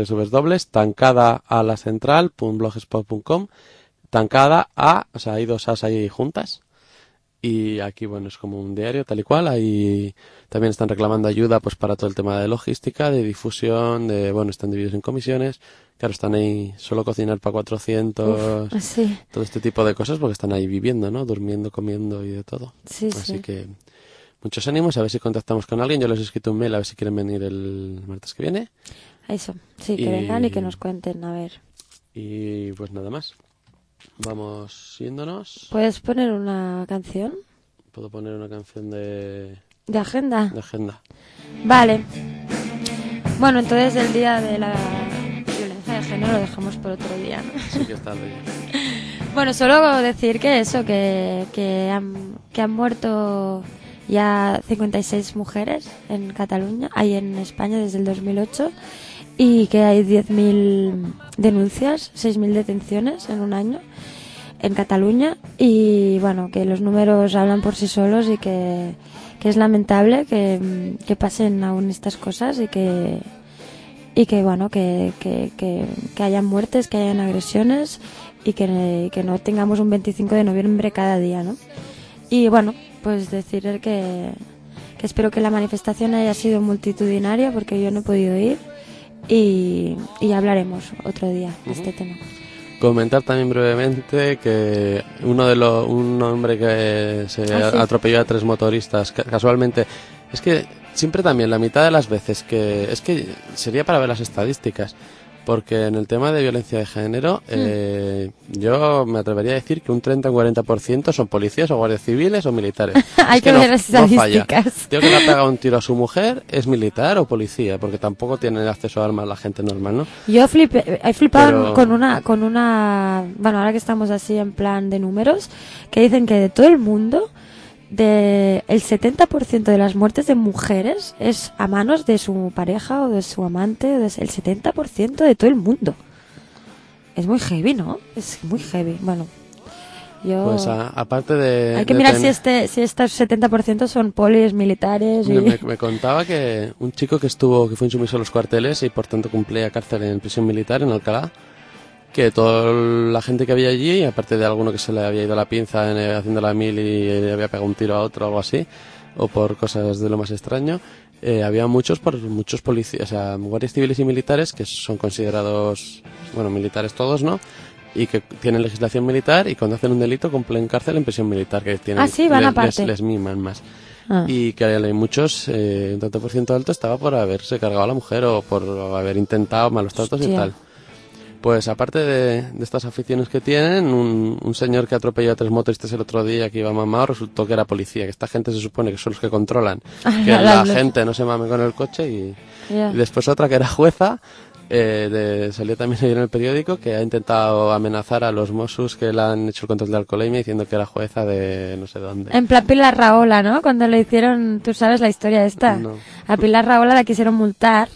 www.tancadaalacentral.blogspot.com. Tancada A, o sea, hay 2 A's ahí juntas. Y aquí, bueno, es como un diario tal y cual. Ahí también están reclamando ayuda pues para todo el tema de logística, de difusión, están divididos en comisiones. Claro, están ahí solo cocinar para 400, todo este tipo de cosas porque están ahí viviendo, ¿no? Durmiendo, comiendo y de todo. Sí, Así que... muchos ánimos, a ver si contactamos con alguien. Yo les he escrito un mail a ver si quieren venir el martes que viene. Eso, sí, que vengan y que nos cuenten, a ver. Y pues nada más. Vamos yéndonos. ¿Puedes poner una canción? Puedo poner una canción de agenda. De agenda. Vale. Bueno, entonces el día de la violencia de género lo dejamos por otro día, ¿no? Sí que está tarde ya. Bueno, solo decir que eso, que han muerto ya 56 mujeres en Cataluña, hay en España desde el 2008, y que hay 10.000 denuncias, 6.000 detenciones en un año en Cataluña, y bueno, que los números hablan por sí solos y que es lamentable que pasen aún estas cosas y que bueno, que hayan muertes, que hayan agresiones y que no tengamos un 25 de noviembre cada día, ¿no? Y bueno, pues decir que espero que la manifestación haya sido multitudinaria, porque yo no he podido ir, y hablaremos otro día de este tema. Comentar también brevemente que un hombre que se atropelló a 3 motoristas casualmente, es que siempre también la mitad de las veces es que sería para ver las estadísticas, porque en el tema de violencia de género yo me atrevería a decir que un 30 o 40% son policías o guardias civiles o militares. Hay que ver las estadísticas. El tío que le ha pegado un tiro a su mujer es militar o policía, porque tampoco tienen acceso a armas la gente normal, ¿no? Yo he flipado con una bueno, ahora que estamos así en plan de números, que dicen que de todo el mundo, el 70% de las muertes de mujeres es a manos de su pareja o de su amante, el 70% de todo el mundo. Es muy heavy, ¿no? Es muy heavy. Bueno, pues aparte de... Hay que mirar si estos 70% son polis, militares y... Me contaba que un chico que fue insumiso a los cuarteles y por tanto cumplía cárcel en prisión militar en Alcalá, que toda la gente que había allí, aparte de alguno que se le había ido la pinza haciendo la mil y le había pegado un tiro a otro o algo así, o por cosas de lo más extraño, había muchos policías, o sea, guardias civiles y militares que son considerados, bueno, militares todos, ¿no? Y que tienen legislación militar y cuando hacen un delito cumplen cárcel en prisión militar, que tienen, sí, van aparte. Les miman más. Y que hay muchos, un tanto por ciento alto estaba por haberse cargado a la mujer o por haber intentado malos tratos y tal. Pues aparte de estas aficiones que tienen, un señor que atropelló a 3 motoristas el otro día que iba mamado resultó que era policía, que esta gente se supone que son los que controlan que la gente no se mame con el coche y después otra que era jueza, salió también ahí en el periódico, que ha intentado amenazar a los Mossos que le han hecho el control de alcoholemia diciendo que era jueza de no sé dónde. En plan Pilar Rahola, ¿no? Cuando le hicieron, ¿tú sabes la historia esta? No. A Pilar Rahola la quisieron multar.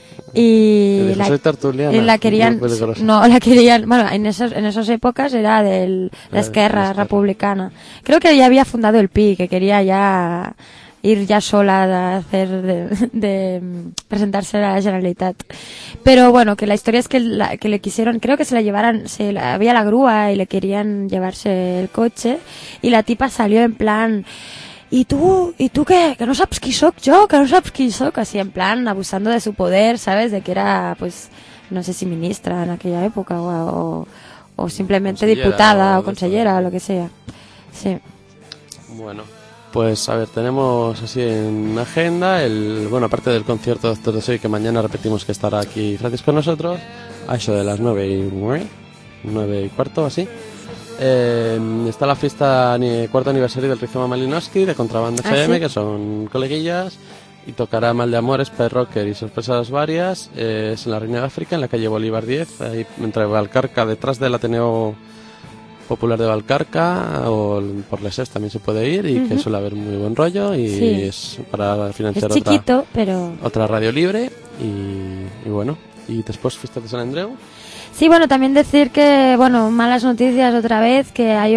Y la querían, bueno, en esas épocas era de la Esquerra Republicana. Creo que ya había fundado el PI, que quería ya ir ya sola a hacer de presentarse a la Generalitat. Pero bueno, que la historia es que le quisieron, creo que se la llevaran, había la grúa y le querían llevarse el coche, y la tipa salió en plan... ¿Y tú qué? ¿Que no sabes qui soc yo? ¿Que no sabes qui soc? Así en plan, abusando de su poder, ¿sabes? De que era, pues, no sé si ministra en aquella época o simplemente diputada o consellera o lo que sea. Sí. Bueno, pues a ver, tenemos así en agenda bueno, aparte del concierto de Doctor Deseo, que mañana repetimos que estará aquí Francis con nosotros, a eso de las 9:15, así. Está la fiesta cuarto aniversario del Rizoma Malinowski de Contrabanda FM, que son coleguillas, y tocará Mal de Amores, Rocker y sorpresas varias. Es en la Reina de África, en la calle Bolívar 10, ahí entre Valcarca, detrás del Ateneo Popular de Valcarca, o por Lesés también se puede ir, y que suele haber muy buen rollo, y es para financiar es chiquito, pero... otra radio libre, y bueno, y después fiesta de San Andreu. Sí, bueno, también decir que, bueno, malas noticias otra vez, que hay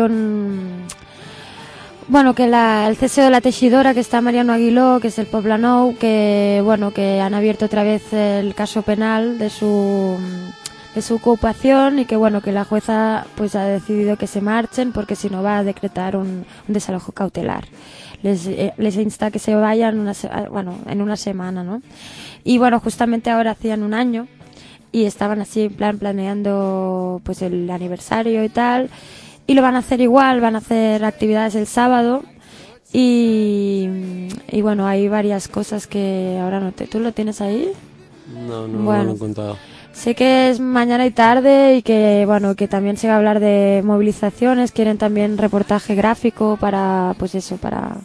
bueno, que el ceseo de la teixidora, que está Mariano Aguiló, que es el Poblenou, que, bueno, que han abierto otra vez el caso penal de su ocupación, y que, bueno, que la jueza pues ha decidido que se marchen, porque si no va a decretar un desalojo cautelar. Les insta que se vayan en una semana, ¿no? Y, bueno, justamente ahora hacían un año, y estaban así en plan planeando pues el aniversario y tal, y lo van a hacer igual, van a hacer actividades el sábado, y y bueno, hay varias cosas que ahora no te... ¿Tú lo tienes ahí? No Bueno. lo he contado. Sé que es mañana y tarde y que bueno, que también se va a hablar de movilizaciones, quieren también reportaje gráfico para, pues eso,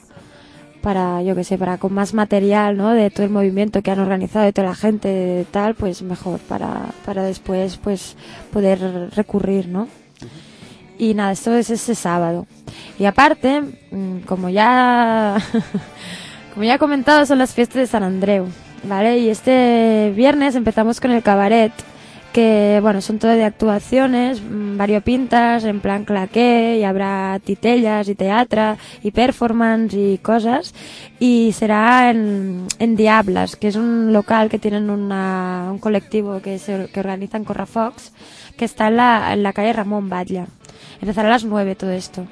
para yo que sé, para con más material, ¿no? De todo el movimiento que han organizado, de toda la gente, de tal, pues mejor para después pues poder recurrir, ¿no? Y nada, esto es ese sábado. Y aparte, como ya como ya he comentado, son las fiestas de San Andreu, ¿vale? Y este viernes empezamos con el cabaret, que bueno, son todo de actuaciones variopintas, en plan claqué, y habrá titellas y teatro y performance y cosas, y será en Diablas, que es un local que tienen un colectivo que organiza en Correfocs, que está en la calle Ramón Batlle. Empezará a las 9 todo esto.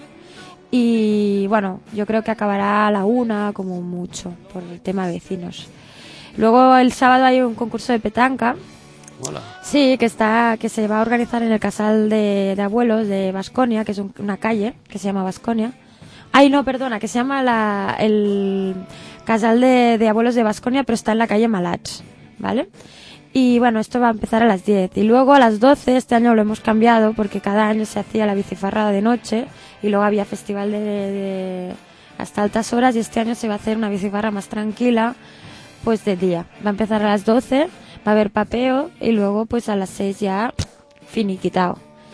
Y bueno, yo creo que acabará a la 1 como mucho, por el tema de vecinos. Luego el sábado hay un concurso de petanca. Hola. Sí, que se va a organizar en el Casal de Abuelos de Baskonia, que es una calle que se llama Baskonia. Ay, no, perdona, que se llama el Casal de Abuelos de Baskonia, pero está en la calle Malats, ¿vale? Y bueno, esto va a empezar a las 10. Y luego a las 12, este año lo hemos cambiado porque cada año se hacía la bicifarrada de noche y luego había festival de hasta altas horas, y este año se va a hacer una bicifarra más tranquila, pues de día. Va a empezar a las 12, va a haber papeo y luego pues a las 6 ya finiquitado.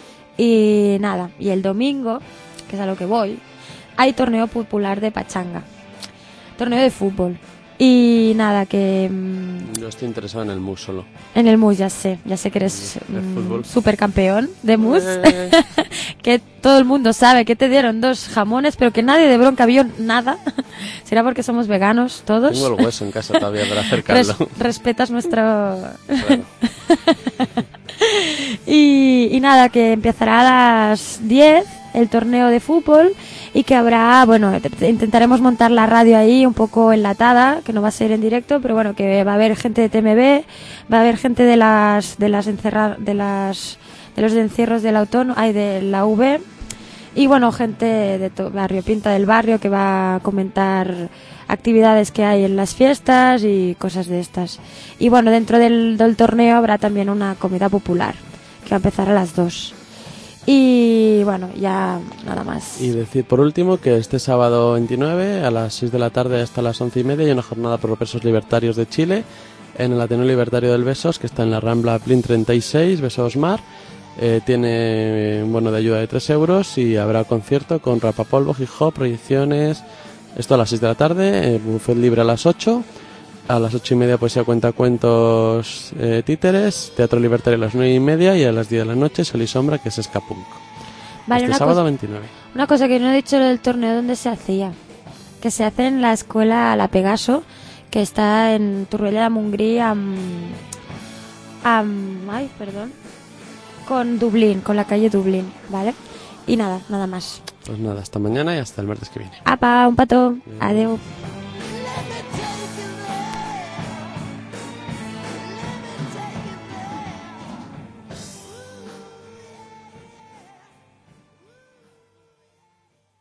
Y nada, y el domingo, que es a lo que voy, hay torneo popular de pachanga, torneo de fútbol. Y nada, que... Yo estoy interesado en el mus solo. En el mus, ya sé que eres supercampeón de mus. Que todo el mundo sabe que te dieron 2 jamones, pero que nadie de bronca vio nada. ¿Será porque somos veganos todos? Tengo el hueso en casa todavía para acercarlo. Respetas nuestro... Claro. Y nada, que empezará a las 10 el torneo de fútbol, y que habrá, bueno, intentaremos montar la radio ahí un poco enlatada, que no va a ser en directo, pero bueno, que va a haber gente de TMB, va a haber gente de los encierros del autónomo, de la UB, y bueno, gente de Barrio Pinta del Barrio, que va a comentar actividades que hay en las fiestas y cosas de estas. Y bueno, dentro del torneo habrá también una comida popular, que va a empezar a las 2. Y bueno, ya nada más. Y decir por último que este sábado 29 a las 6 de la tarde hasta las 11:30 hay una jornada por los presos libertarios de Chile en el Ateneo Libertario del Besos, que está en la Rambla Plin 36, Besos Mar. Tiene un bono de ayuda de 3 euros y habrá concierto con rapapolvo, hip hop, proyecciones. Esto a las 6 de la tarde, buffet libre a las 8. A las 8:30 poesía, cuentacuentos, títeres, teatro libertario a las 9:30, y a las 10 de la noche Sol y Sombra, que es Escapunk. Vale, este sábado 29. Una cosa que no he dicho del torneo, ¿dónde se hacía? Que se hace en la escuela La Pegaso, que está en Torroella de Montgrí, con Dublín, con la calle Dublín, ¿vale? Y nada más. Pues nada, hasta mañana y hasta el martes que viene. ¡Apa! Un pato. Adeu.